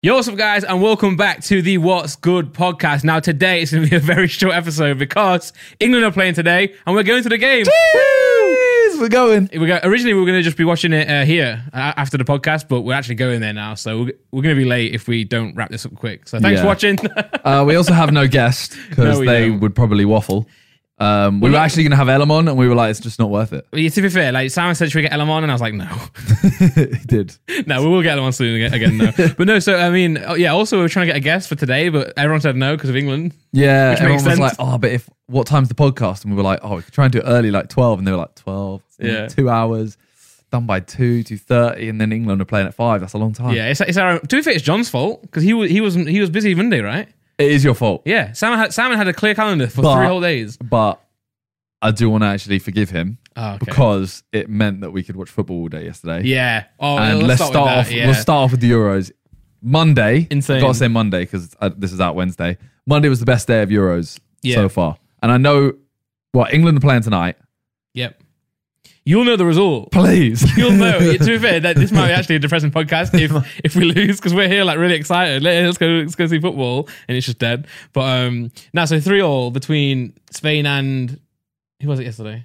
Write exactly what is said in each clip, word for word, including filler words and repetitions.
Yo, what's up, guys, and welcome back to the What's Good podcast. Now, today it's going to be a very short episode because England are playing today, and we're going to the game. Jeez, we're going. We go, originally, we were going to just be watching it uh, here uh, after the podcast, but we're actually going there now, so we're, we're going to be late if we don't wrap this up quick. So thanks Yeah. for watching. Uh, we also have no guest because No, we they don't. would probably waffle. Um, we Well, were no- actually going to have Elam on, and we were like, it's just not worth it. Yeah, to be fair, like Simon said, should we get Elam on? And I was like, no. He did. No, we will get Elam on soon again, again no. But no, so, I mean, oh, yeah, also we were trying to get a guest for today, but everyone said no because of England. Yeah, Which everyone makes was sense. like, oh, but if what time's the podcast? And we were like, oh, we could try and do it early, like twelve. And they were like, twelve, Yeah. two hours, done by two, two thirty, and then England are playing at five. That's a long time. Yeah, it's, it's our, to be fair, it's John's fault because he was, he, was, he was busy Monday, right? It is your fault. Yeah, Simon had, Simon had a clear calendar for But- three whole days. But I do want to actually forgive him Oh, okay. because it meant that we could watch football all day yesterday. Yeah. Oh, And let's, let's start, start, with off. that. Yeah. We'll start off with the Euros. Monday, Insane. I've got to say Monday because uh, this is out Wednesday. Monday was the best day of Euros Yeah. so far, and I know. Well, England are playing tonight. Yep. You'll know the result. Please, You'll know. To be fair, that this might be actually a depressing podcast if if we lose because we're here like really excited. Let- Let's go. Let's go see football, and it's just dead. But um, now so three all between Spain and who was it yesterday?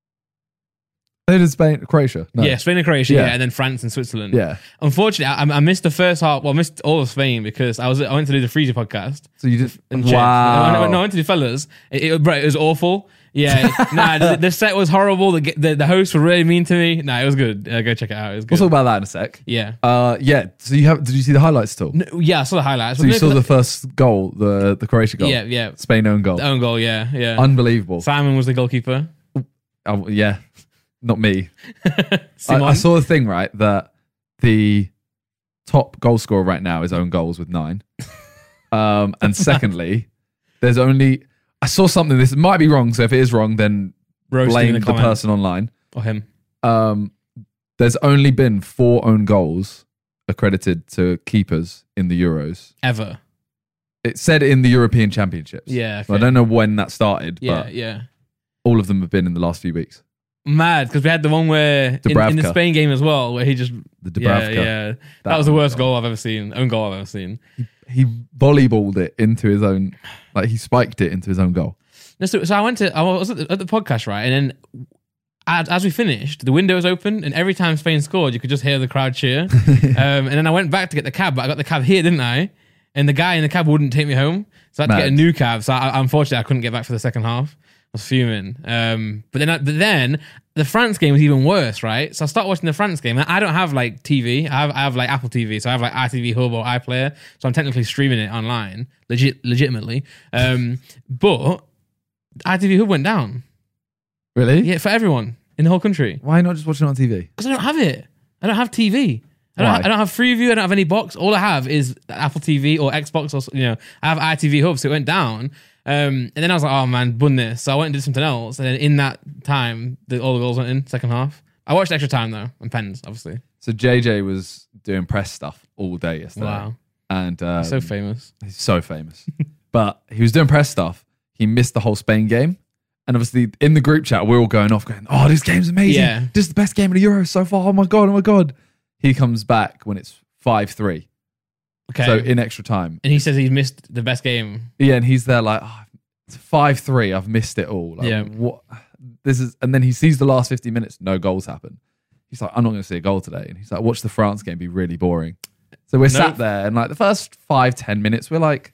They did Spain, Croatia. No. Yeah, Spain and Croatia, yeah. Yeah. and then France and Switzerland. yeah. Unfortunately, I, I missed the first half. Well, I missed all of Spain because I was I went to do the Freezer podcast. So you did. And Jed. Wow. No, no, no, I went to the fellas. It, it, bro, it was awful. Yeah, nah, the, the set was horrible. The, the the hosts were really mean to me. Nah, it was good. Uh, go check it out. It was good. We'll talk about that in a sec. yeah, Uh, yeah. So you have? Did you see the highlights at all? no, yeah, I saw the highlights. So you saw the first goal, the the Croatia goal. yeah, yeah, Spain own goal. the own goal. Yeah, yeah. Unbelievable. Simon was the goalkeeper. Oh, yeah, not me. I, Simon. I saw the thing right that the top goal scorer right now is own goals with nine. Um, and secondly, there's only I saw something. This might be wrong, so if it is wrong, then Roasting blame the the, comment. person online. or him. Um, there's only been four own goals accredited to keepers in the Euros. Ever. It said in the European Championships. Yeah, So I okay. don't know when that started, Yeah, but yeah. all of them have been in the last few weeks. Mad because we had the one where in, in the Dubravka. Spain game as well, where he just The yeah, Dubravka. yeah. That, was the worst goal I've ever seen. Own goal I've ever seen. He volleyballed it into his own, like he spiked it into his own goal. No, so, so I went to I was at the, at the podcast, right, and then as, as we finished, the window was open, and every time Spain scored, you could just hear the crowd cheer. um, and then I went back to get the cab, but I got the cab here, didn't I? And the guy in the cab wouldn't take me home, so I had to Mad. get a new cab. So I, unfortunately, I couldn't get back for the second half. I was fuming. Um, but then, I, but then the France game was even worse, right? So I started watching the France game, and I don't have like T V. I have I have like Apple T V, so I have like I T V Hub or iPlayer. So I'm technically streaming it online, legit, legitimately. Um, but I T V Hub went down. Really? Yeah, for everyone in the whole country. Why not just watching it on T V? Because I don't have it. I don't have T V. I don't, Why? I don't have Freeview. I don't have any box. All I have is Apple T V or Xbox or, you know, I have I T V Hub, so it went down. Um, and then I was like, oh man, bun this. So I went and did something else. And then in that time, the, all the goals went in, second half. I watched extra time though, and pens, obviously. So J J was doing press stuff all day yesterday. Wow. And um, So famous. he's so famous. But he was doing press stuff. He missed the whole Spain game. And obviously in the group chat, we're all going off going, oh, this game's amazing. Yeah. This is the best game of the Euros so far. Oh my God, oh my God. He comes back when it's five three. Okay. So in extra time. and he says he missed the best game. Yeah, and he's there like, oh, it's five three. I've missed it all. Like, Yeah. What? This is, and then he sees the last fifty minutes, no goals happen. He's like, I'm not going to see a goal today. And he's like, watch the France game be really boring. So we're No. sat there, and like the first five, ten minutes, we're like,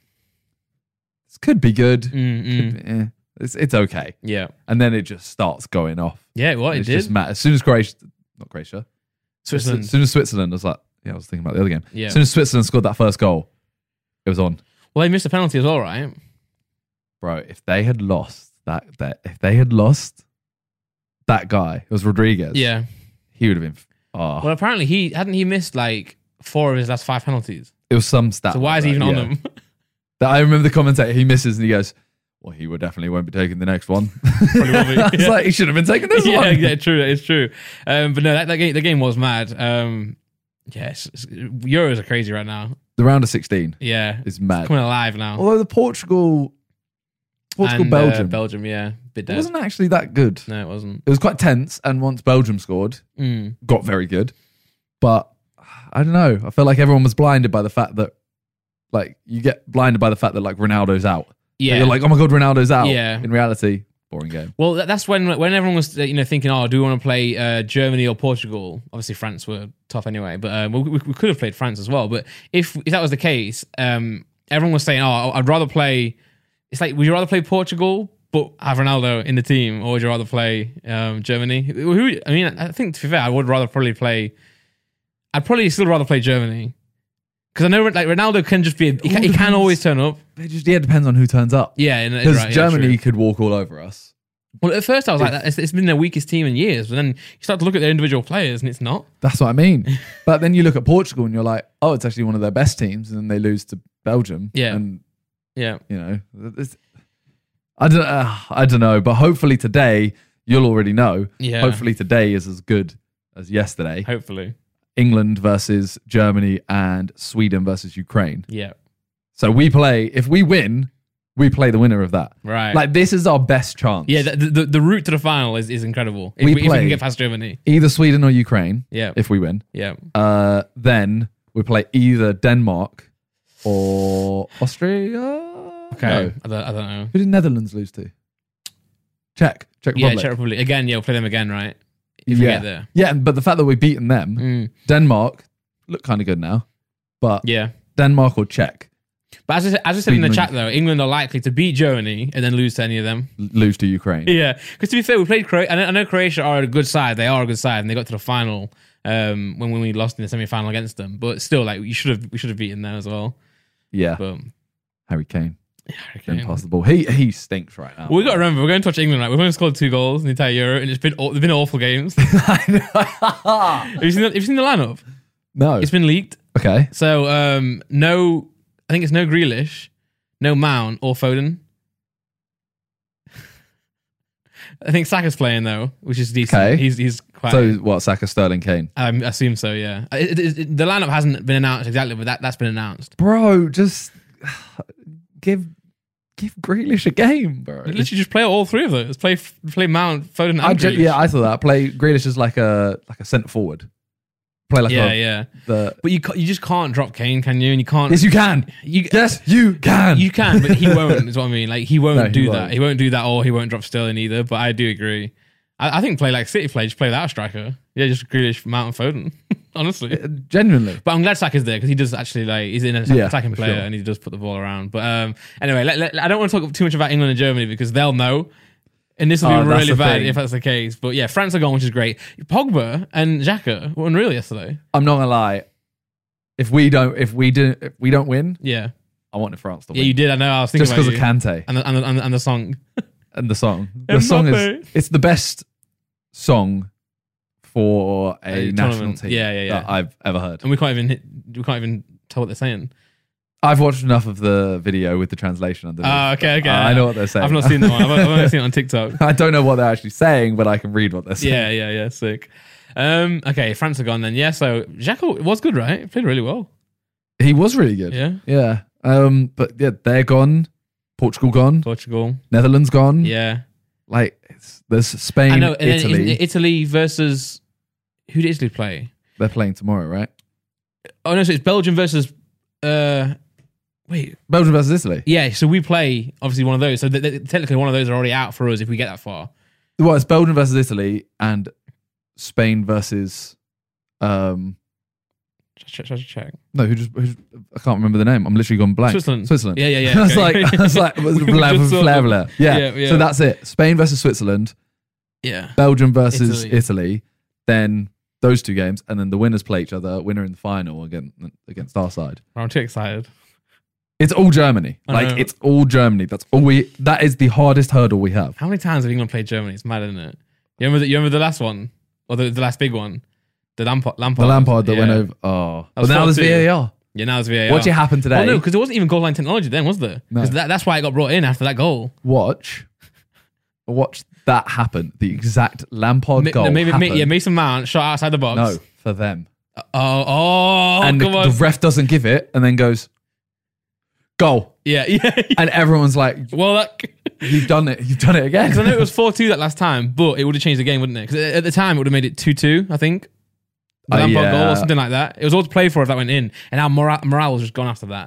this could be good. Mm, mm. Could be- eh. It's, it's okay. Yeah. And then it just starts going off. Yeah, what? It It's did. just mad. As soon as Croatia, not Croatia, Switzerland. As soon as Switzerland, I was like, yeah, I was thinking about the other game. Yeah. As soon as Switzerland scored that first goal, it was on. Well, they missed a penalty as well, right? Bro, if they had lost that, that if they had lost that guy, it was Rodriguez. Yeah. He would have been. Oh, Well, apparently he hadn't he missed like four of his last five penalties. it was some stat. So why like is he that, even on yeah. them? That I remember the commentator. He misses and he goes, "Well, he would definitely won't be taking the next one." Probably will be. I was like, he should have been taking this yeah, one. yeah, true. It's true. Um, but no, that, that game, the game was mad. Um, yeah, it's, it's, Euros are crazy right now. The round of sixteen Yeah, is mad. coming alive now. Although the Portugal, Portugal, And, uh, Belgium, Belgium, yeah, bit it dead. wasn't actually that good. No, it wasn't. It was quite tense, and once Belgium scored, Mm. got very good. But I don't know. I felt like everyone was blinded by the fact that Like you get blinded by the fact that like Ronaldo's out. Yeah. So you're like, oh my god, Ronaldo's out. Yeah. In reality, boring game. Well, that- that's when when everyone was you know thinking, oh, do we want to play uh, Germany or Portugal? Obviously, France were tough anyway, but um, we, we could have played France as well. But if if that was the case, um, everyone was saying, oh, I'd rather play. It's like, would you rather play Portugal but have Ronaldo in the team, or would you rather play um, Germany? Who? I mean, I think to be fair, I would rather probably play. I'd probably still rather play Germany because I know like Ronaldo can just be. He can, he can always turn up. It just yeah, it depends on who turns up. Yeah, Because right, yeah, Germany true. could walk all over us. Well, at first I was like, that. It's, it's been their weakest team in years, but then you start to look at their individual players, and it's not. That's what I mean. But then you look at Portugal and you're like, oh, it's actually one of their best teams, and then they lose to Belgium. Yeah. And Yeah, you know, it's, I don't, uh, I don't know. But hopefully today you'll already know. yeah. Hopefully today is as good as yesterday. hopefully, England versus Germany and Sweden versus Ukraine. yeah. So we play. If we win, we play the winner of that. Right. Like this is our best chance. Yeah, the, the the route to the final is, is incredible. If We we, if we play- can get past Germany. Either Sweden or Ukraine. Yeah, If we win, yeah. uh, then we play either Denmark or Austria. Okay, No. I, don't, I don't know. Who did Netherlands lose to? Czech. Czech Yeah, Republic. Czech Republic again. Yeah, we'll play them again, right? If we yeah. get there. Yeah, but the fact that we've beaten them, Mm, Denmark look kind of good now, but yeah, Denmark or Czech but as I, said- as I said in the Sweden chat though, England are likely to beat Germany and then lose to any of them. l- lose to Ukraine. Yeah, because to be fair, we played Croatia. I know, I know Croatia are a good side. They are a good side, and they got to the final um, when when we lost in the semi final against them. But still, like you should have, we should have beaten them as well. Yeah, But Harry Kane, okay. impossible. He he stinks right now. Well, we got to remember, we're going to touch England, right? We've only scored two goals in the entire Euro, and it's been aw- they've been awful games. have you seen the, have you seen the lineup? no. It's been leaked. Okay. So um, no, I think it's no Grealish, no Mount or Foden. I think Saka's playing though, which is decent. Okay. He's he's quite. So what? Saka, Sterling, Kane. I assume so. Yeah. It, it, it, the lineup hasn't been announced exactly, but that that's been announced. Bro, just give give Grealish a game, bro. Literally, just play all three of those. Play play Mount, Foden, and I ju- Grealish. yeah, I thought that. Play Grealish as like a like a centre forward. Play like yeah, a, yeah. the. But you ca- you just can't drop Kane, can you? And you can't. Yes, you can. You, Yes, you can. You can, but he won't. Is what I mean. Like he won't No, he do won't. that. He won't do that, or he won't drop Sterling either. But I do agree. I, I think play like City play. Just play without a striker. Yeah, just Grealish, Mount, and Foden. Honestly, Uh, Genuinely. but I'm glad Saka's there because he does actually like he's an attack, Yeah, attacking for player sure. and he does put the ball around. But um, anyway, let, let, I don't want to talk too much about England and Germany because they'll know. And this will Oh, be that's really the bad thing. if that's the case. But yeah, France are gone, which is great. Pogba and Xhaka were unreal yesterday. I'm not gonna lie. If we don't, if we do, if we don't win, Yeah, I wanted France to win. yeah, you did. I know. I was thinking Just about because of you. Kante and the, and, the, and, the, and the song. and the song. The song is Mbappe. it's the best song for a, A national tournament. team Yeah, yeah, yeah. that I've ever heard. And we can't even hit, we can't even tell what they're saying. I've watched enough of the video with the translation underneath. Oh, okay, okay. Uh, I know what they're saying. I've not seen that one. I've, I've only seen it on TikTok. I don't know what they're actually saying, but I can read what they're saying. Yeah, yeah, yeah. Sick. Um, okay, France are gone then. Yeah, so Xhaka was good, right? He played really well. He was really good. Yeah. Yeah. Um, but yeah, they're gone. Portugal gone. Portugal. Netherlands gone. Yeah. Like it's, there's Spain, I know. And then Italy. isn't it Italy versus who did Italy play? They're playing tomorrow, right? Oh no, so it's Belgium versus. Uh, wait. Belgium versus Italy. Yeah, so we play obviously one of those. So th- th- technically, one of those are already out for us if we get that far. Well, it's Belgium versus Italy and Spain versus. Um, Check, check, check. no, who just? Who just I can't remember the name. I'm literally gone blank. Switzerland. Switzerland. Yeah, yeah, yeah. I was okay. like, I was like, We blah, just blah, saw blah, them. blah. Yeah. Yeah, yeah. So that's it. Spain versus Switzerland. Yeah. Belgium versus Italy. Italy. Then those two games, and then the winners play each other. Winner in the final against against our side. I'm too excited. It's all Germany. I Like know. it's all Germany. That's all we. That is the hardest hurdle we have. How many times have England played Germany? It's mad, isn't it? You remember the, you remember the last one? Or the, the last big one? The Lampard. Lampard The Lampard that yeah. went over. Oh, but was now there's four two. V A R. Yeah, now it's V A R. Watch it happen today. Oh, no, because there wasn't even goal line technology then, was there? No. Because that, that's why it got brought in after that goal. Watch, watch that happen. The exact Lampard Ma- goal. no, maybe, happen. ma- yeah, Mason Mount shot outside the box. No, for them. Oh, oh, and the, come on. the ref doesn't give it, and then goes goal, yeah, yeah. and everyone's like, Well, that. "You've done it. You've done it again." Because I know it was four two that last time, but it would have changed the game, wouldn't it? Because at the time, it would have made it two two, I think. The Uh, Lampard yeah. goal or something like that. It was all to play for if that went in. And now morale, morale was just gone after that.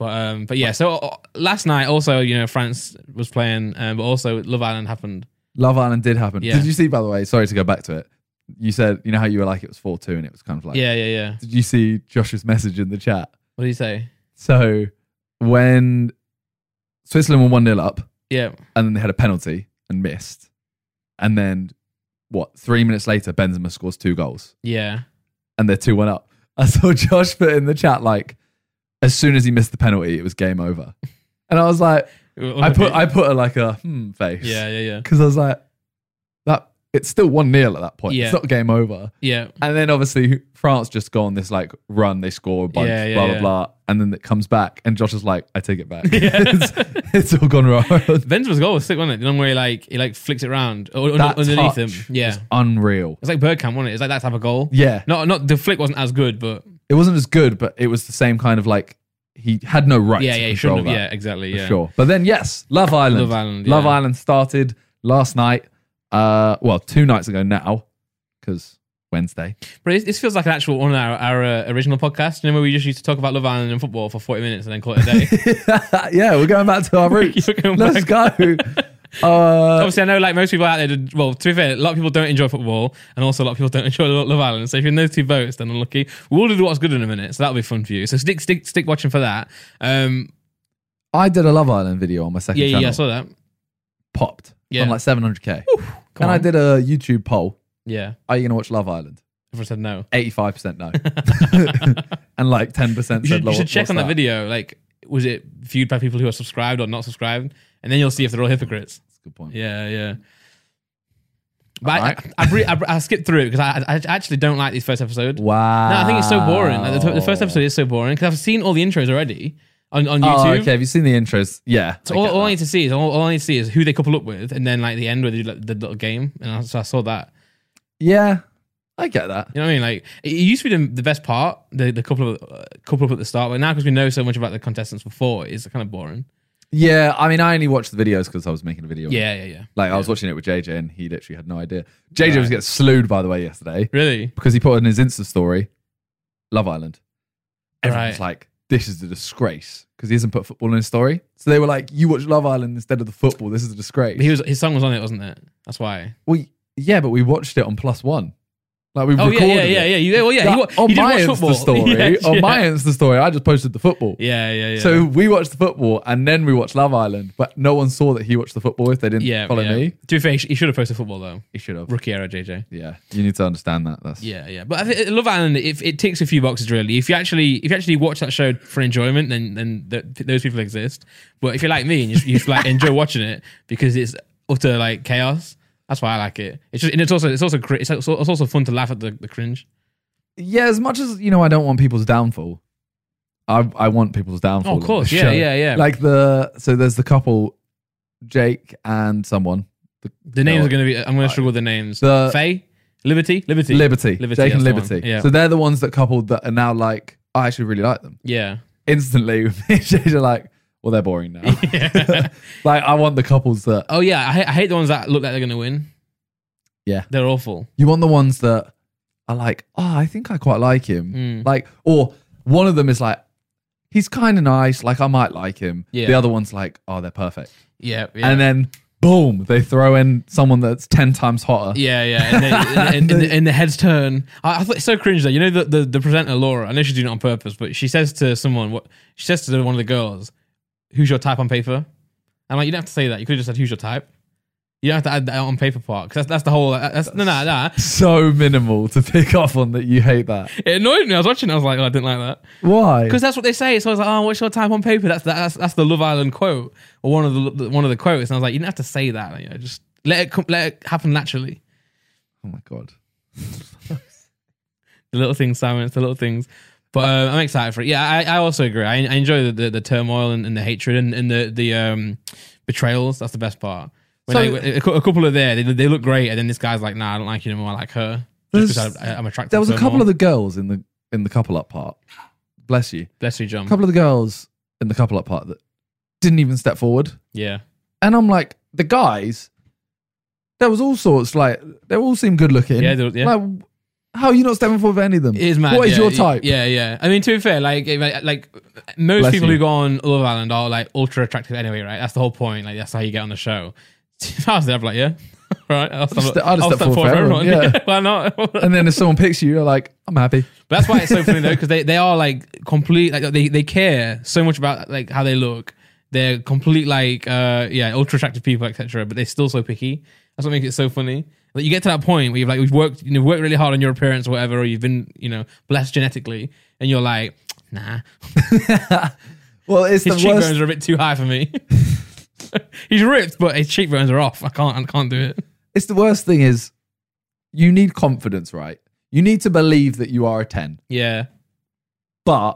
But um, but yeah. So uh, last night also, you know, France was playing, um, but also Love Island happened. Love Island did happen. Yeah. Did you see, by the way, sorry to go back to it, you said, you know how you were like, it was four two and it was kind of like, Yeah, yeah, yeah. did you see Josh's message in the chat? What did he say? So when Switzerland were one nil up Yeah, and then they had a penalty and missed, and then what, three minutes later, Benzema scores two goals yeah. and they're two one up. I saw Josh put in the chat, like, as soon as he missed the penalty, it was game over. And I was like, I put I put a, like a hmm face. Yeah, yeah, yeah. Because I was like, that it's still one nil at that point. Yeah. It's not game over. Yeah. And then obviously France just go on this like run, they score a bunch, Yeah, yeah, blah, blah, yeah. blah. And then it comes back and Josh is like, I take it back. Yeah. it's, it's all gone wrong. Benzema's goal was sick, wasn't it? The one where he like he like flicks it round or, That underneath touch him. Yeah. was unreal. It's like Bergkamp, wasn't it? It's like that type of goal. Yeah. Not not the flick wasn't as good, but It wasn't as good, but it was the same kind of like, he had no right yeah, to yeah, he control shouldn't have. that. Yeah, exactly. For Yeah. sure. But then, yes, Love Island. Love Island, Love yeah. Island started last night. Uh, well, two nights ago now, because Wednesday. But it, this feels like an actual one of our, our uh, original podcasts. You know, where we just used to talk about Love Island and football for forty minutes and then call it a day. Yeah, we're going back to our roots. You're going Let's back. go. Uh, Obviously, I know like most people out there, did, well, to be fair, a lot of people don't enjoy football and also a lot of people don't enjoy Love Island. So if you're in those two boats, then unlucky. We'll do what's good in a minute, so that'll be fun for you. So stick stick, stick watching for that. Um, I did a Love Island video on my second yeah, yeah, channel. yeah, I saw that. Popped. Yeah. On like seven hundred K. Come And on. I did a YouTube poll. Yeah. Are you going to watch Love Island? Everyone said no. eighty-five percent no. And like ten percent You said should, "Love- you should check what's on that that?" video. Like, was it viewed by people who are subscribed or not subscribed? And then you'll see if they're all hypocrites. That's a good point. Yeah, yeah. But I, Alright. I, I, bre- I, bre- I skipped through it because I, I actually don't like these first episodes. Wow. No, I think it's so boring. Like, the, the first episode is so boring because I've seen all the intros already on, on YouTube. Oh, okay. Have you seen the intros? Yeah. So I all, get all I that. need to see is all, all I need to see is who they couple up with, and then like the end where they do like, the little game, and I, so I saw that. Yeah. I get that. You know what I mean? Like it used to be the, the best part, the the couple of uh, couple up at the start, but now because we know so much about the contestants before, it's kind of boring. Yeah. I mean, I only watched the videos because I was making a video. Yeah, yeah, yeah. Like I was watching it with J J and he literally had no idea. J J was getting slewed, by the way, yesterday Really? because he put in his Insta story, Love Island. Everyone was Right. like, this is a disgrace because he hasn't put football in his story. So they were like, you watch Love Island instead of the football. This is a disgrace. But he was his song was on it, wasn't it? That's why. well, yeah, but we watched it on Plus One. Like we Oh yeah, recorded yeah, yeah, it. yeah. You, well, yeah. Like, He, wa- on he did my watch Insta football. story, Yeah, on yeah. my Insta story, I just posted the football. Yeah, yeah, yeah. So we watched the football and then we watched Love Island, but no one saw that he watched the football if they didn't yeah, follow yeah. me. To be fair, he sh- he should have posted football though. He should have. Rookie era, J J. Yeah, you need to understand that. That's Yeah, yeah. But I think Love Island, if it ticks a few boxes really. If you actually, if you actually watch that show for enjoyment, then then th- those people exist. But if you're like me and you, you just, like enjoy watching it because it's utter like chaos, that's why I like it. It's just, and it's also, it's also, cr- it's also, it's also fun to laugh at the, the cringe. yeah. As much as you know, I don't want people's downfall. I I want people's downfall. Oh, of on course. the Yeah, show. yeah, yeah. Like the so there's the couple, Jake and someone. The names No, are going to be. I'm going to struggle with the names. The- Faye, Liberty, Liberty, Liberty, Liberty, Jake and that's the one. Liberty. Yeah. So they're the ones that coupled that are now like, I actually really like them. Yeah. Instantly, me and Jake are like, well, they're boring now. Yeah. Like I want the couples that Oh yeah, I hate, I hate the ones that look like they're going to win. Yeah. They're awful. you want the ones that are like, oh, I think I quite like him. Mm. Like, or one of them is like, he's kind of nice. Like I might like him. Yeah. The other one's like, oh, they're perfect. Yeah. yeah. And then boom, they throw in someone that's ten times hotter. Yeah, yeah, and, then, and, and, and, the, and the heads turn. I, I thought it's so cringe though. You know the, the the presenter Laura. I know she's doing it on purpose, but she says to someone, what she says to one of the girls, "Who's your type on paper?" I'm like, you don't have to say that. You could have just said, "Who's your type?" You don't have to add that on paper part because that's that's the whole. That's, no, no, no. So minimal to pick up on that you hate that. It annoyed me. I was watching. I was like, oh, I didn't like that Why? because that's what they say. So I was like, oh, what's your type on paper? That's that's that's the Love Island quote or one of the one of the quotes. And I was like, you don't have to say that. You know, just let it come, let it happen naturally. Oh my god. The little things, Simon. It's the little things. But uh, I'm excited for it. Yeah, I, I also agree. I, I enjoy the, the, the turmoil and, and the hatred and, and the the um, betrayals. That's the best part. When So- they, a, cou- a couple are there, they, they look great, and then this guy's like, "Nah, I don't like you anymore. I like her." Just There's- because I'm attracted. There was to a her couple more. of the girls in the in the couple up part. Bless you. Bless you, John. A couple of the girls in the couple up part that didn't even step forward. Yeah, And I'm like, the guys, there was all sorts, like, they all seem good looking. Yeah, they- yeah. Like, How are you not stepping forward for any of them? It is mad. What is yeah, your type? Yeah, yeah. I mean, to be fair, like, if I- like most Bless people you. who go on Love Island are like ultra attractive anyway, right? That's the whole point. Like, that's how you get on the show. If I was there, I'd be like, yeah, right. I'll step, I'd I'll step forward for everyone, yeah. Why not? And then if someone picks you, you're like, I'm happy. But that's why it's so funny though, because they, they are like complete, like they, they care so much about like how they look. They're complete like uh yeah ultra attractive people, et cetera. But they're still so picky. That's what makes it so funny. Like you get to that point where you've like you've worked you know worked really hard on your appearance or whatever, or you've been you know blessed genetically, and you're like, nah, Well, it's his the cheekbones worst. are a bit too high for me. He's ripped, but his cheekbones are off. I can't I can't do it. It's the worst thing is you need confidence, right? You need to believe that you are a ten. Yeah, But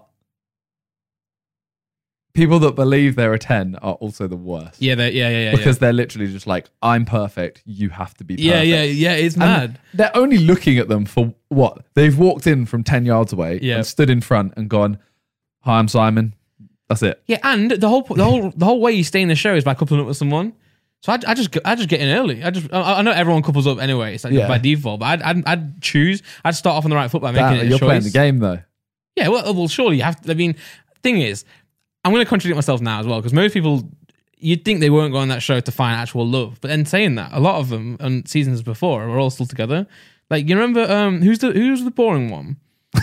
people that believe they're a ten are also the worst. yeah, they're- yeah, yeah, yeah. Because they're literally just like, I'm perfect. You have to be perfect. yeah, yeah, yeah, yeah. It's And mad. they're only looking at them for what? They've walked in from ten yards away Yeah. and stood in front and gone, hi, I'm Simon. That's it. Yeah, and the whole the whole the whole way you stay in the show is by coupling up with someone. So I, I just I just get in early. I just I, I know everyone couples up anyway. It's like Yeah. by default, but I'd, I'd I'd choose. I'd start off on the right foot by making Damn, it a you're choice. playing the game though. Yeah, well, well, surely you have to. I mean, thing is, I'm going to contradict myself now as well because most people you'd think they won't go on that show to find actual love, but then saying that, a lot of them on seasons before were all still together. Like you remember, um, who's the who's the boring one?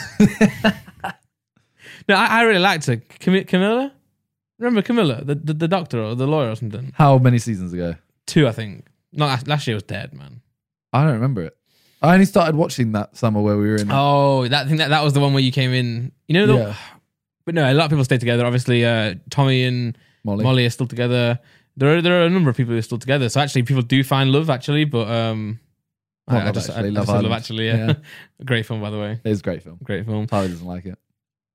No, I, I really liked her. Cam- Camilla. Remember Camilla, the, the the doctor or the lawyer or something? How many seasons ago? Two, I think. Not last, last year was dead, man. I don't remember it. I only started watching that summer where we were in. Oh, that I think that, that was the one where you came in. You know, the, Yeah. but no, a lot of people stay together. Obviously, uh, Tommy and Molly. Molly are still together. There are there are a number of people who are still together. So actually, people do find love actually, but um, Not I, I Love just, Actually, I, I Love just said love Island. actually. Yeah, Yeah. Great film by the way. It is a great film. Great film. Tyler doesn't like it.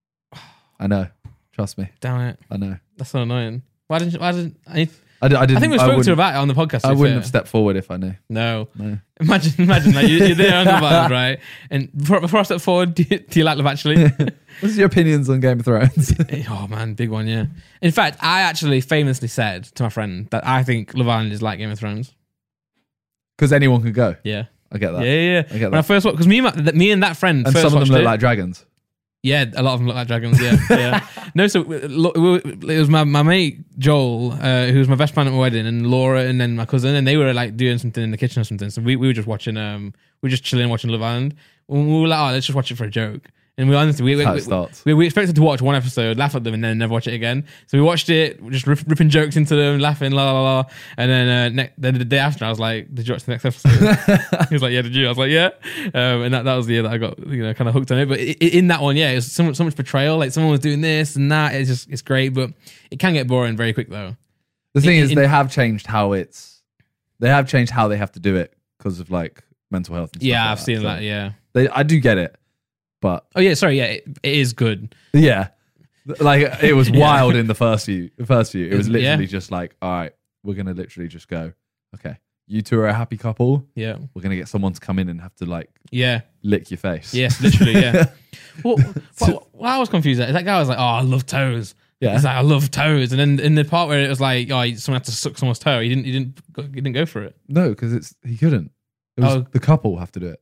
I know. Trust me. Damn it, I know. that's so annoying. Why didn't you, why didn't I? I, d- I didn't. I think we I spoke to her wouldn't- about it on the podcast. to I be wouldn't fair. have stepped forward if I knew. No, No. imagine, imagine that you, you're there on the vibe, right? And before, before I step forward, do you, do you like Love Actually? What's your opinions on Game of Thrones? Oh man, big one, yeah. In fact, I actually famously said to my friend that I think Love Island is like Game of Thrones. Because anyone can go. Yeah, I get yeah, that. yeah. yeah. I get When I that. first watched, because me, and my- th- me and that friend And first some of watched them look it. like dragons. Yeah, a lot of them look like dragons. Yeah, yeah. No, so we- look, we were- it was my, my mate Joel, uh, who was my best man at my wedding, and Laura, and then my cousin, and they were like doing something in the kitchen or something. So we, we were just watching, um, we were just chilling watching Love Island. And we were like, oh, let's just watch it for a joke. And we honestly, we, we, How it we, starts. we, we expected to watch one episode, laugh at them, and then never watch it again. So we watched it, just rip, ripping jokes into them, laughing, la la la. And then uh, ne- then the day after, I was like, "Did you watch the next episode?" He was like, "Yeah, did you?" I was like, "Yeah." Um, and that, that was the year that I got you know kind of hooked on it. But i- i- in that one, yeah, it was so much, so much betrayal. Like someone was doing this and that. It's just it's great, but it can get boring very quick though. The thing In- is, in- they have changed how it's. They have changed how they have to do it because of like mental health. And stuff Yeah, like I've seen So that. Yeah. They, I do get it, but Oh yeah, sorry. Yeah, it, it is good. yeah, like it was Yeah. wild in the first few. The first few, it was Yeah. literally just like, all right, we're gonna literally just go. Okay, you two are a happy couple. Yeah. We're gonna get someone to come in and have to like Yeah. lick your face. Yes, literally. Yeah. Well, what, what I was confused at is that guy was like, "Oh, I love toes." Yeah. He's like, "I love toes," and then in the part where it was like, "Oh, someone had to suck someone's toe," he didn't. He didn't. Go, he didn't go for it. No, because it's he couldn't. It was Oh. the couple have to do it.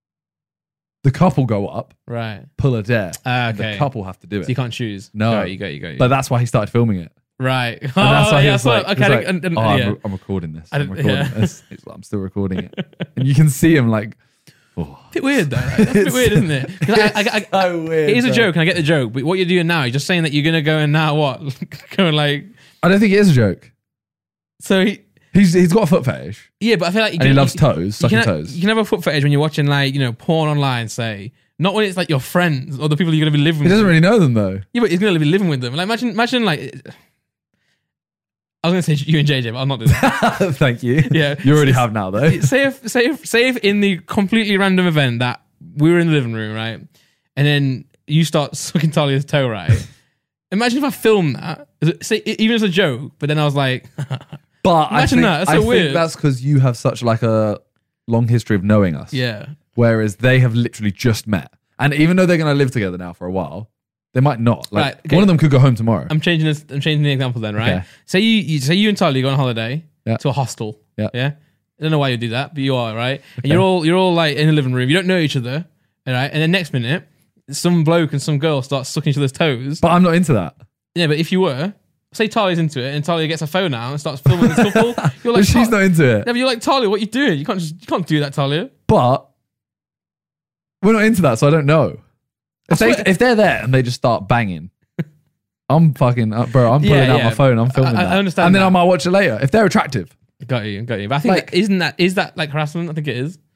The couple go up, Right. pull a dare. Ah, and okay. The couple have to do So you it. can't choose. No. Got you go. You go. But that's why he started filming it. right. And that's why he yeah, was so- like, okay. he was like, and- and- oh, I'm, yeah. re- I'm recording this. I I'm didn't- recording yeah. this. He's like, I'm still recording it. And you can see him like, oh. Bit weird though. Right? That's a bit weird, isn't it? 'Cause I, I, I, so weird. it is a though. joke, and I get the joke. But what you're doing now, you're just saying that you're gonna go and now what? Go and like. I don't think it is a joke. So he, He's he's got a foot fetish yeah, but I feel like you and he can- loves you- toes, You sucking can, toes. you can have a foot fetish when you're watching like you know porn online, say. Not when it's like your friends or the people you're gonna be living He with. doesn't really know them though. Yeah, but he's gonna be living with them. Like imagine, imagine like. I was gonna say you and J J, but I'll not do that. Thank you. Yeah. You already have now though. say if, say if, say if in the completely random event that we were in the living room, right, and then you start sucking Talia's toe, right? Imagine if I filmed that, say even as a joke, but then I was like, But I Imagine think, that, that's I so think weird. that's because you have such like a long history of knowing us. yeah, Whereas they have literally just met. And even though they're going to live together now for a while, they might not. Like Right, okay. one of them could go home tomorrow. I'm changing this. I'm changing the example then, right? Okay. Say you, you say you and Talia go on holiday Yeah. to a hostel. Yeah. yeah. I don't know why you do that, but you are right. And you're all you're all like in the living room. You don't know each other, right? And then next minute, some bloke and some girl start sucking each other's toes. But I'm not into that. Yeah, but if you were, say Talia's into it, and Talia gets a phone out and starts filming this couple, you're like, But she's not into it. Yeah, but you're like, Talia, what are you doing? You can't just, you can't do that, Talia. But we're not into that, so I don't know. If, they, swear- if they're there and they just start banging, I'm fucking, uh, bro, I'm pulling Yeah, out yeah. my phone, I'm filming I- I that. understand And then that. I might watch it later. If they're attractive. Got you, got you. But I think Like- that, isn't that is that like harassment? I think it is.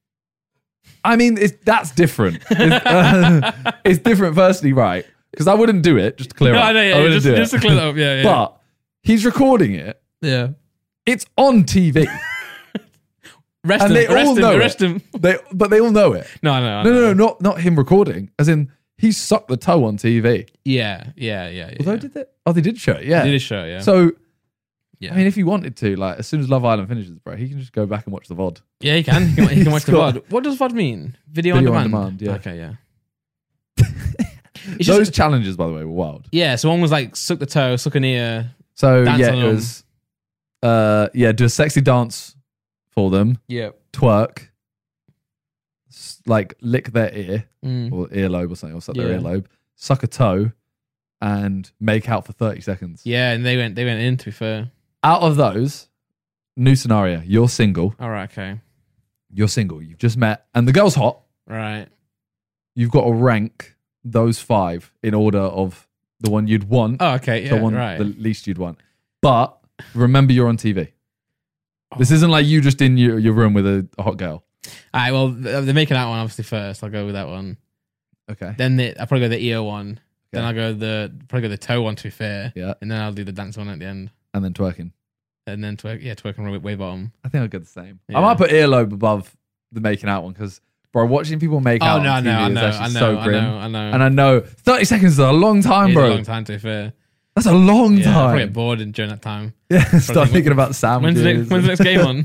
I mean, it's, that's different. It's, uh, it's different, firstly, right? Because I wouldn't do it, just to clear No, up. I know, yeah, I wouldn't just, do just it. to clear that up, yeah, yeah. But he's recording it. yeah. It's on T V. Rest And him, they arrest all him, know arrest it. him. They, but they all know it. No, no, I No, know. no, no, not, not him recording. As in, he sucked the toe on T V. Yeah, yeah, yeah. yeah Although, yeah. did they? Oh, they did show it, yeah. They did show, yeah. So, yeah. I mean, if he wanted to, like, as soon as Love Island finishes, bro, he can just go back and watch the V O D. yeah, he can. He can, he can watch the V O D. Scott. What does V O D mean? Video, Video on on demand? demand, yeah. Okay, yeah. It's Those just, challenges, by the way, were wild. yeah, so one was like suck the toe, suck an ear. So, Dance yeah, on it them. was, uh, yeah, do a sexy dance for them, Yeah. twerk, s- like, lick their ear, Mm. or earlobe or something, or suck Yeah. their earlobe, suck a toe, and make out for thirty seconds. Yeah, and they went they went in, to be fair. Out of those, new scenario, you're single, All right, okay. you're single, you've just met, and the girl's hot, Right. you've got to rank those five in order of the one you'd want, Oh, okay, yeah, the one right. the least you'd want. But remember, you're on T V. This isn't like you just in your, your room with a, a hot girl. All right, well, th- they're making that one obviously first. I'll go with that one. Okay. Then the, I'll probably go the ear one. Then Okay. I'll go the probably go the toe one, to be fair. Yeah. And then I'll do the dance one at the end. And then twerking. And then twerk, yeah, twerk and way bottom. I think I'll get the same. Yeah. I might put earlobe above the making out one because, bro, watching people make Oh out no, on I T V know, I is know, I actually know, so I grim. know, I know. And I know thirty seconds is a long time, It is bro. a long time, to be fair. That's a long Yeah, I'll probably time. get bored during that time. Yeah, start think- thinking about When's sandwiches. the, next, when's the next game on?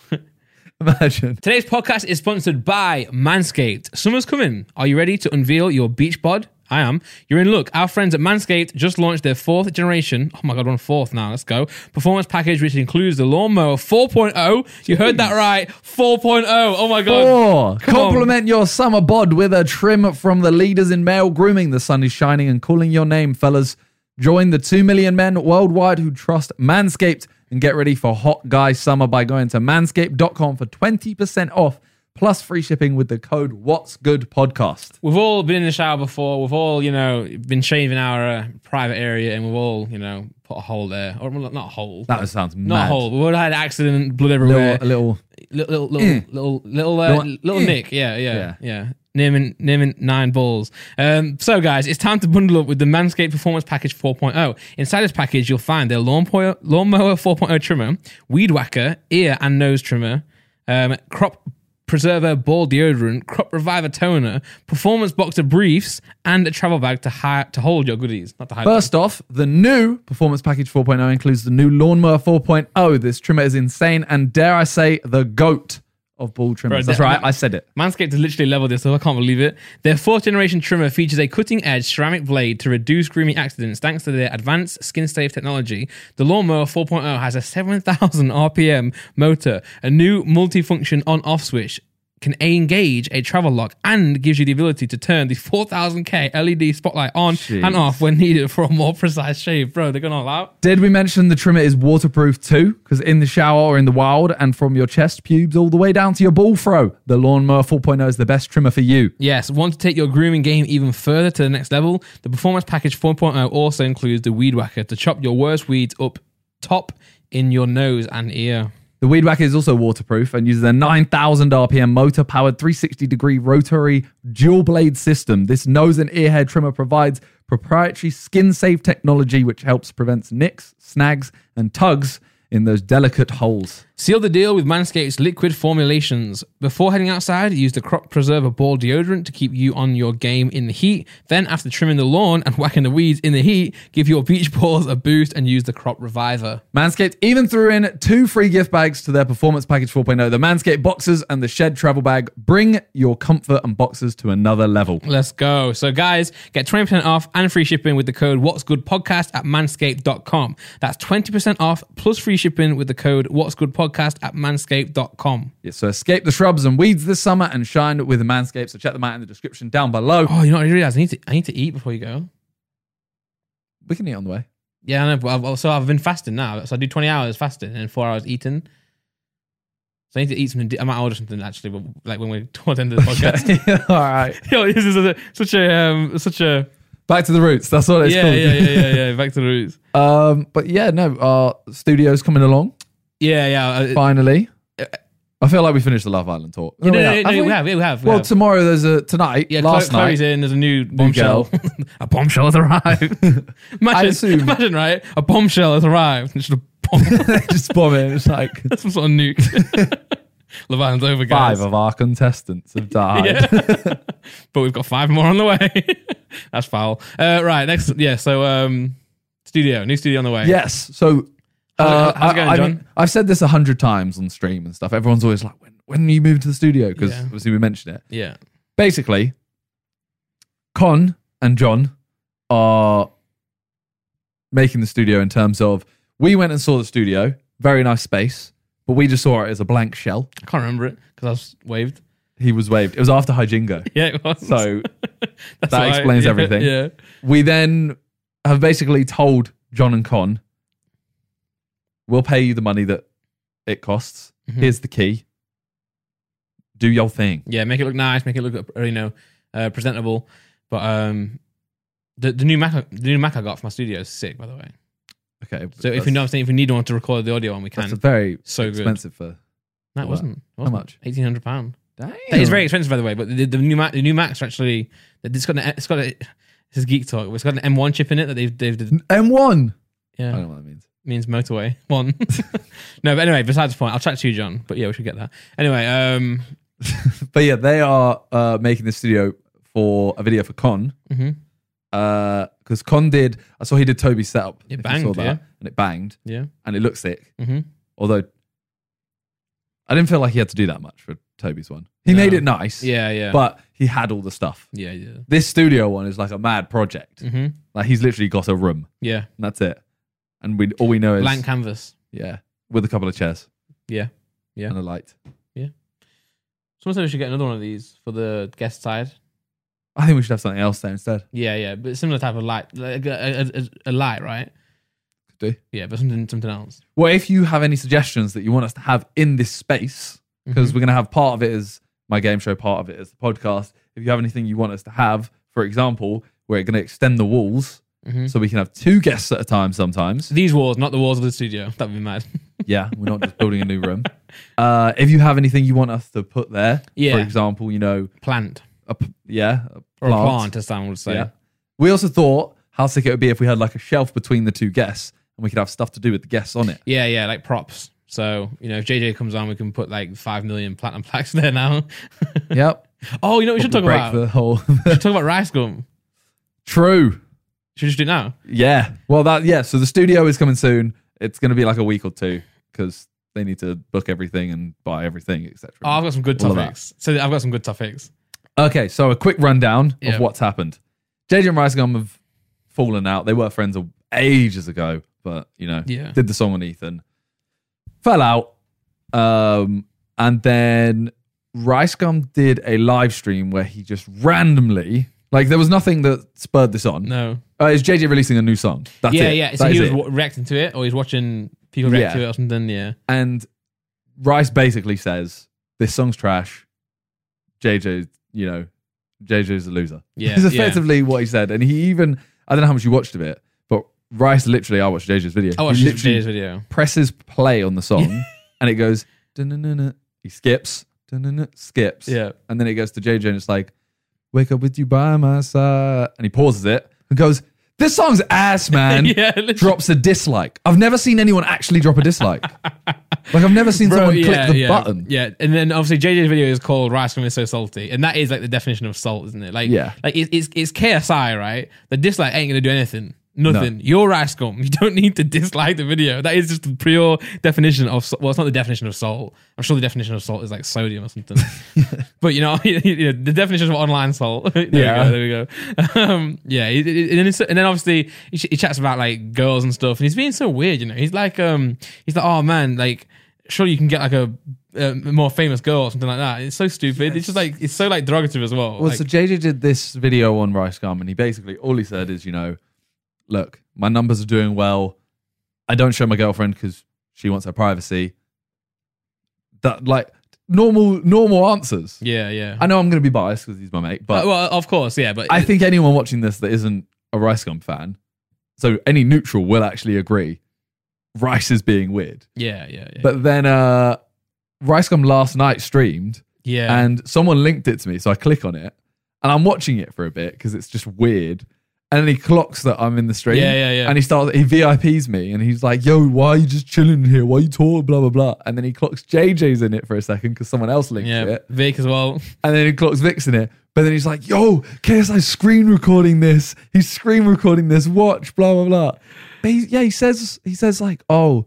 Imagine. Today's podcast is sponsored by Manscaped. Summer's coming. Are you ready to unveil your beach bod? I am. You're in luck. Our friends at Manscaped just launched their fourth generation. Oh my God, we're on fourth now. Let's go. Performance package, which includes the Lawnmower four point oh. You heard that right. four point oh. Oh my God. Four. Come on. Complement your summer bod with a trim from the leaders in male grooming. The sun is shining and calling your name, fellas. Join the two million men worldwide who trust Manscaped and get ready for hot guy summer by going to manscaped dot com for twenty percent off plus free shipping with the code What's Good Podcast. We've all been in the shower before. We've all, you know, been shaving our uh, private area, and we've all, you know, put a hole there. Or well, not a hole. That sounds not mad. a hole. We've all had accident, blood everywhere. Little, a little. little, little, little, Eh. little, little, uh, Little- little eh. nick. Yeah, yeah, Yeah. yeah. Naming, naming nine balls. Um, so, guys, it's time to bundle up with the Manscaped Performance Package four point oh. Inside this package, you'll find their lawnmower, lawnmower four point oh trimmer, weed whacker, ear and nose trimmer, um, crop preserver ball deodorant, crop reviver toner, performance boxer briefs, and a travel bag to hi- to hold your goodies. Not to hide. First off, the new Performance Package four point oh includes the new Lawnmower four point oh. This trimmer is insane and, dare I say, the GOAT of ball trimmers. Bro, That's that- right, I said it. Manscaped has literally leveled this up. I can't believe it. Their fourth generation trimmer features a cutting edge ceramic blade to reduce grooming accidents thanks to their advanced skin safe technology. The Lawnmower four point oh has a seven thousand R P M motor, a new multifunction on off switch, can engage a travel lock, and gives you the ability to turn the four thousand K L E D spotlight on Jeez. and off when needed for a more precise shave. Bro, they're going all out. Did we mention the trimmer is waterproof too? Because in the shower or in the wild and from your chest pubes all the way down to your ball throw, the Lawnmower four point oh is the best trimmer for you. Yes, want to take your grooming game even further to the next level? The Performance Package four point oh also includes the Weed Whacker to chop your worst weeds up top in your nose and ear. The Weed Whacker is also waterproof and uses a nine thousand R P M motor-powered three hundred sixty degree rotary dual-blade system. This nose and ear hair trimmer provides proprietary skin-safe technology which helps prevent nicks, snags, and tugs in those delicate holes. Seal the deal with Manscaped's liquid formulations. Before heading outside, use the Crop Preserver Ball Deodorant to keep you on your game in the heat. Then, after trimming the lawn and whacking the weeds in the heat, give your beach balls a boost and use the Crop Reviver. Manscaped even threw in two free gift bags to their Performance Package four point oh, the Manscaped Boxers and the Shed Travel Bag. Bring your comfort and boxers to another level. Let's go. So, guys, get twenty percent off and free shipping with the code What's Good Podcast at manscaped dot com. That's twenty percent off plus free shipping with the code What's Good Podcast at manscaped dot com. Yeah, so escape the shrubs and weeds this summer and shine with Manscaped. So check them out in the description down below. Oh, you know what I realized? I need to, I need to eat before you go. We can eat on the way. Yeah, I know. But I've, also, I've been fasting now. So I do twenty hours fasting and four hours eating. So I need to eat something. I might order something actually, but like when we're towards the end of the podcast. All right. Yo, this is a, such a um, such a Back to the roots. That's what it's yeah, called. yeah, yeah, yeah, yeah. Back to the roots. Um, but yeah, no, our studio's coming along. Yeah, yeah. Uh, Finally. I feel like we finished the Love Island talk. no, no, we no, have. no, Have we we? have, we have. We Well, have. tomorrow there's a tonight. Yeah, last Chloe, Chloe's night. in. There's a new bombshell. a bombshell has arrived. imagine, assume- imagine, right? A bombshell has arrived. It's just a bomb. Just bomb it. It's like That's some sort of nuke. Love Island's over, guys. five of our contestants have died. Yeah. But we've got five more on the way. That's foul. Uh, right, next. Yeah, so um, studio. New studio on the way. Yes. So How's it- uh, how's it going, I, I John? mean, I've said this a hundred times on stream and stuff. Everyone's always like, when, when are you moving to the studio? Because Yeah. obviously we mentioned it. Yeah. Basically, Con and John are making the studio in terms of we went and saw the studio, very nice space, but we just saw it as a blank shell. I can't remember it because I was waved. He was waved. It was after Hijingo. Yeah, it was. So That's that why- explains yeah, everything. Yeah. we then have basically told John and Con, we'll pay you the money that it costs. Mhm. Here's the key. Do your thing. Yeah, make it look nice, make it look, uh, you know, uh, presentable. But um, the the new Mac, the new Mac I got for my studio is sick, by the way. Okay. So if you know what I'm saying, if we need one to record the audio on, we that's can. a very So good. expensive for. That for wasn't, it How wasn't. much? Eighteen hundred pound. Damn. It's very expensive, by the way. But the, the new Mac, the new Macs are actually. It's got an, it's got a. This is geek talk. It's got an M one chip in it that they've they've. Did, M one. I yeah, don't know what that means. means motorway one. No, but anyway, besides the point, I'll chat to you, John. But yeah, we should get that. Anyway, um, But yeah, they are uh, making the studio for a video for Con. mhm. Because Con did, I saw he did Toby's setup. It if you banged, saw that, yeah. and it banged, yeah, and it looked sick. hmm Although I didn't feel like he had to do that much for Toby's one. He No. made it nice, yeah, yeah, but he had all the stuff. yeah, yeah, This studio one is like a mad project. hmm Like he's literally got a room, yeah. and that's it. And we all we know is Blank canvas. yeah, with a couple of chairs, Yeah. Yeah. and a light. Someone said we should get another one of these for the guest side. I think we should have something else there instead. Yeah, yeah, but similar type of light, like a, a, a, a light, right? Could do. Yeah, but something something else. Well, if you have any suggestions that you want us to have in this space, because Mhm. we're going to have part of it as my game show, part of it as the podcast. If you have anything you want us to have, for example, we're going to extend the walls Mhm. so we can have two guests at a time sometimes. These walls, not the walls of the studio. That would be mad. Yeah, we're not just building a new room. Uh, if you have anything you want us to put there, Yeah. for example, you know, Plant a, p- yeah, a or a plant, as Sam would say. Yeah. We also thought how sick it would be if we had like a shelf between the two guests and we could have stuff to do with the guests on it. Yeah, yeah, like props. So you know, if J J comes on, we can put like five million platinum plaques there now. Yep. Oh, you know what we should talk Break about? the whole. We should talk about Rice Gum. True. Should we just do it now? Yeah. Well, that yeah. So the studio is coming soon. It's going to be like a week or two because they need to book everything and buy everything, et cetera. Oh, I've got some good All of that. topics. So I've got some good topics. Okay, so a quick rundown Yeah. of what's happened. J J and Rice Gum have fallen out. They were friends ages ago, but you know, Yeah. did the song on Ethan, fell out, um, and then Rice Gum did a live stream where he just randomly, like, there was nothing that spurred this on. No. Uh, it's J J releasing a new song. That's yeah, it. yeah. So That he is was it. wa- reacting to it, or he's watching people react Yeah. to it or something. Yeah. And Rice basically says, "This song's trash. J J, you know, J J's a loser." Yeah, It's yeah. effectively what he said. And he even, I don't know how much you watched of it, but Rice literally, I watched J J's video. I watched he J literally J's video. presses play on the song and it goes, dun-dun-dun-dun. He skips, dun-dun-dun, skips. Yeah. And then it goes to J J and it's like, "Wake up with you by my side." And he pauses it and goes, "This song's ass, man." Yeah, literally. Drops a dislike. I've never seen anyone actually drop a dislike. Like, I've never seen Bro, someone yeah, click the yeah, button. Yeah, and then obviously J J's video is called "Rice Gum is so salty," and that is like the definition of salt, isn't it? Like, Yeah. like it's it's, it's K S I, right? The dislike ain't gonna do anything. Nothing. No. You're Rice Gum. You don't need to dislike the video. That is just the pure definition of, well, it's not the definition of salt. I'm sure the definition of salt is like sodium or something. But you know, you know, the definition of online salt. there Yeah. we go. There we go. Um, yeah. It, it, and, then it's, and then obviously he, he chats about like girls and stuff, and he's being so weird. You know, he's like, um, he's like, oh man, like surely you can get like a, a more famous girl or something like that. It's so stupid. Yes. It's just like it's so like derogative as well. Well, like, so J J did this video on Rice Gum, and he basically all he said is, you know, look, my numbers are doing well. I don't show my girlfriend because she wants her privacy. That like normal normal answers. Yeah, yeah. I know I'm going to be biased because he's my mate, but uh, well, of course, yeah. But I think anyone watching this that isn't a Rice Gum fan, so any neutral will actually agree Rice is being weird. Yeah, yeah, yeah. But then uh, Rice Gum last night streamed, yeah, and someone linked it to me, so I click on it, and I'm watching it for a bit because it's just weird. And then he clocks that I'm in the stream. Yeah, yeah, yeah. And he starts, he V I Ps me, and he's like, "Yo, why are you just chilling here? Why are you talking? Blah blah blah." And then he clocks J J's in it for a second because someone else linked yeah, it. Vic as well. And then he clocks Vic's in it. But then he's like, "Yo, K S I's screen recording this. He's screen recording this. Watch, blah blah blah." But he, yeah, he says he says like, "Oh,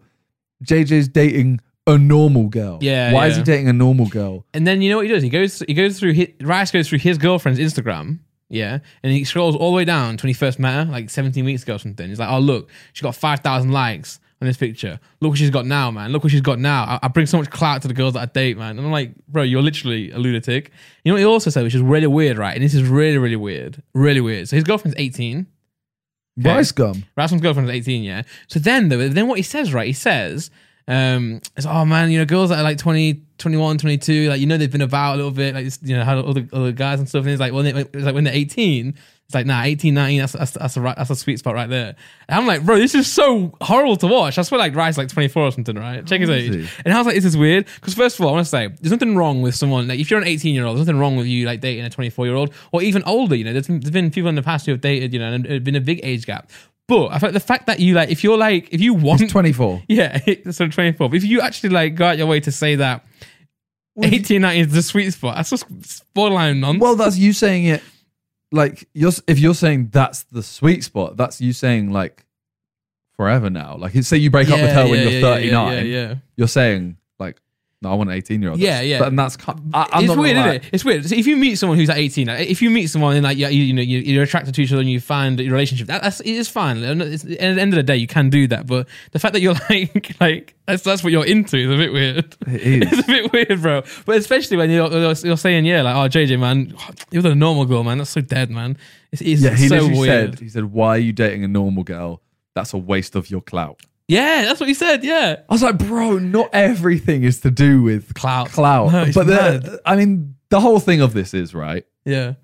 J J's dating a normal girl. Yeah, why yeah. is he dating a normal girl?" And then you know what he does? He goes he goes through his, Rice goes through his girlfriend's Instagram. Yeah, and he scrolls all the way down to when he first met her, like seventeen weeks ago or something. He's like, "Oh look, she got five thousand likes on this picture. Look what she's got now, man. Look what she's got now. I, I bring so much clout to the girls that I date, man." And I'm like, "Bro, you're literally a lunatic." You know what he also said, which is really weird, right? And this is really, really weird, really weird. So his girlfriend's eighteen. Okay? Rice Gum. Rice Gum's girlfriend's eighteen, yeah. So then, though, then what he says, right? He says, um, it's, "Oh man, you know, girls that are like twenty, twenty-one, twenty-two, like, you know, they've been about a little bit, like, you know, had other, other guys and stuff." And it's like, when they, it's like when they're eighteen, it's like, nah, eighteen, nineteen, that's that's that's a right, that's a sweet spot right there. And I'm like, bro, this is so horrible to watch. I swear, like, Rice like twenty-four or something, right? Check his age. And I was like, this is weird because first of all, I want to say, there's nothing wrong with someone like if you're an eighteen year old, there's nothing wrong with you like dating a twenty-four year old or even older. You know, there's, there's been people in the past who have dated, you know, and there's been a big age gap. But I feel like the fact that you like, if you're like, if you want He's twenty-four. yeah, so twenty-four. But if you actually like go out your way to say that eighteen, nineteen is the sweet spot, that's just borderline nonsense. Well, that's you saying it like you're if you're saying that's the sweet spot, that's you saying like forever now. Like say you break up with her when you're yeah, thirty-nine, Yeah, yeah. you're saying like, "No, I want an eighteen year old." Yeah, yeah. But, and that's I, I'm It's not weird, gonna isn't it? It's weird. So if you meet someone who's like eighteen, like, if you meet someone and like you, you know you, you're attracted to each other and you find your relationship, that, that's it is fine. It's, at the end of the day, you can do that. But the fact that you're like like that's that's what you're into is a bit weird. It is. It's a bit weird, bro. But especially when you're, you're, you're saying, yeah, like, "Oh, J J, man, you're the normal girl, man. That's so dead, man." It's, it's Yeah, he so literally weird. said, he said, "Why are you dating a normal girl? That's a waste of your clout." Yeah, that's what he said. Yeah, I was like, bro, not everything is to do with Clout. Clout. No, it's but mad. the, I mean, the whole thing of this is, right, yeah,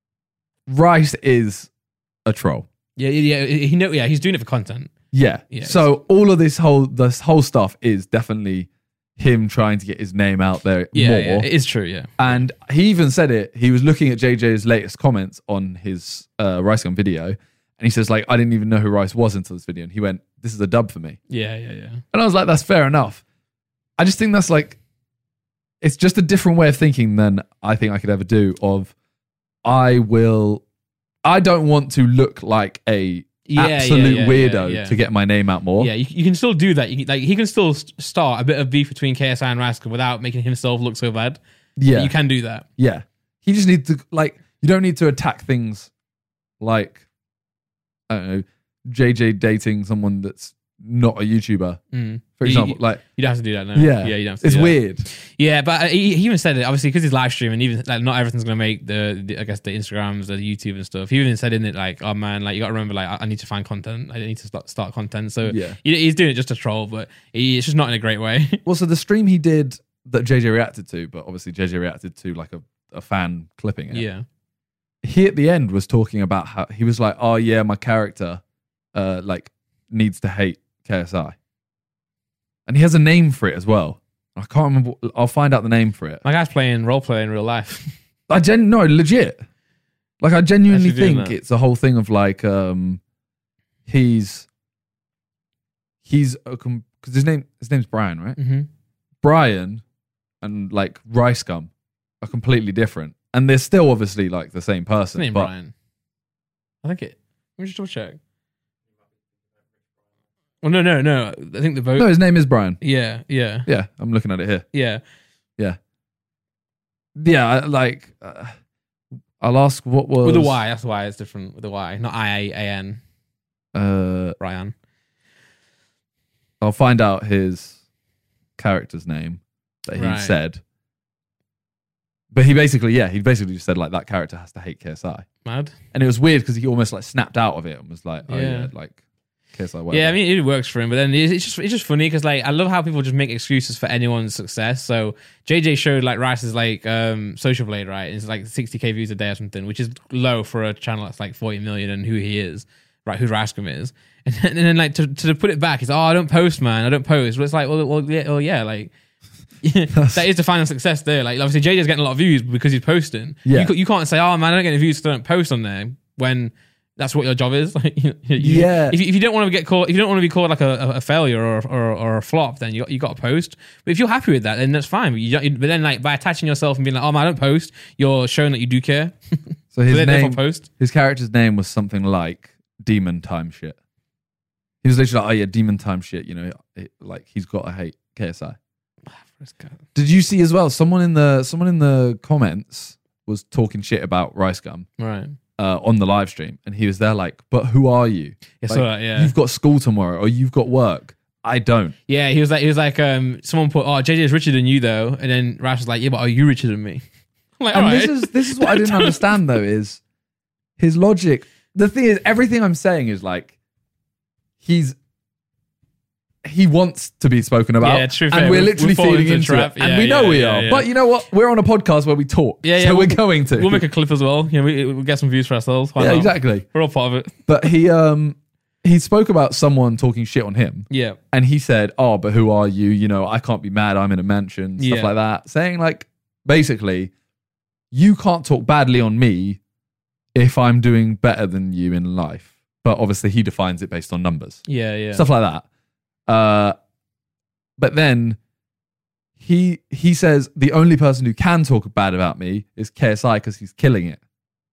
Rice is a troll. yeah, yeah. He know, yeah, he's doing it for content. Yeah. Yeah, So all of this whole this whole stuff is definitely him trying to get his name out there Yeah, more. yeah, it is true. Yeah, And he even said it. He was looking at J J's latest comments on his uh, Rice Gum video, and he says like, "I didn't even know who Rice was until this video." And he went, "This is a dub for me." yeah, yeah, yeah. And I was like, "That's fair enough." I just think that's like, it's just a different way of thinking than I think I could ever do. Of, I will, I don't want to look like a Yeah, absolute yeah, yeah, weirdo yeah, yeah. to get my name out more. Yeah, you, you can still do that. You can, like he can still st- start a bit of beef between K S I and Rascal without making himself look so bad. Yeah. You can do that. Yeah. He just needs to, like, you don't need to attack things like, I don't know, J J dating someone that's not a YouTuber, Mm. for You- example. you, like, you don't have to do that. No. yeah. yeah, you don't. Have to It's do that. weird. Yeah, but uh, he, he even said it obviously because he's live streaming. Even like not everything's gonna make the, the I guess the Instagrams, the YouTube and stuff. He even said in it like, "Oh man, like you got to remember, like I, I need to find content. I need to start, start content." So Yeah. he, he's doing it just to troll, but he, it's just not in a great way. Well, so the stream he did that J J reacted to, but obviously J J reacted to like a, a fan clipping it. yeah, He at the end was talking about how he was like, "Oh yeah, my character uh like needs to hate K S I." And he has a name for it as well. I can't remember. I'll find out the name for it. my guy's playing role play in real life. I gen no legit. Like I genuinely Actually doing think that. it's a whole thing of like um he's he's because his name his name's Brian, right? mm-hmm. Brian and like Rice Gum are completely different, and they're still obviously like the same person. Name but Brian. I think it. Let me just double check. Well, no, no, no. I think the boat. No, his name is Brian. Yeah, yeah, Yeah, I'm looking at it here. yeah. Yeah. Yeah, I- like, uh, I'll ask what was... With a Y, that's why it's different. With a Y, not I A A N. Uh, Brian. I'll find out his character's name that he Right. said. But he basically, yeah, he basically just said, like, that character has to hate K S I. Mad. And it was weird because he almost, like, snapped out of it and was like, oh, yeah, Yeah. like, K S I, whatever. Yeah, I mean, it works for him, but then it's it's just it's just funny because like I love how people just make excuses for anyone's success. So J J showed like Rice's like um Social Blade, right? It's like sixty k views a day or something, which is low for a channel that's like forty million and who he is, right? Who Rascom is, and then, and then like to, to put it back, it's oh I don't post, man, I don't post. But it's like well, well yeah, well, yeah, like. that is defining success there. Like obviously J J's getting a lot of views because he's posting. Yeah. You, ca- you can't say, oh man, I don't get any views because I don't post on there when that's what your job is. Like, you, you, Yeah. If you, if you don't want to get called, if you don't want to be called like a, a failure or, or or a flop, then you got, you got to post. But if you're happy with that, then that's fine. But, you don't, but then like by attaching yourself and being like, oh man, I don't post, you're showing that you do care. So his But then name, therefore post. his character's name was something like Demon Time Shit. He was literally like, oh yeah, Demon Time Shit. You know, it, like he's got to hate K S I. Did you see as well? Someone in the someone in the comments was talking shit about Rice Gum Right. uh, on the live stream, and he was there like, "But who are you? Yeah, Like, so that, yeah. You've got school tomorrow, or you've got work. I don't." Yeah, he was like, he was like, um, someone put, oh, J J is richer than you though, and then Rash was like, yeah, but are you richer than me? I'm like, And all this right. is this is what I didn't understand though is his logic. The thing is, everything I'm saying is like he's. He wants to be spoken about, Yeah, true, and fair. we're We're- literally we're falling feeding into into the trap. it, and Yeah, we know yeah, we yeah, are. yeah. But you know what? We're on a podcast where we talk, Yeah, yeah, so we're we'll- going to. We'll make a clip as well. Yeah, we, we'll get some views for ourselves. Why yeah, not? exactly. We're all part of it. But he um he spoke about someone talking shit on him, Yeah. and he said, "Oh, but who are you? You know, I can't be mad. I'm in a mansion, stuff Yeah. like that." Saying like, basically, you can't talk badly on me if I'm doing better than you in life. But obviously, he defines it based on numbers, Yeah, yeah. stuff like that. Uh, but then he he says the only person who can talk bad about me is K S I because he's killing it.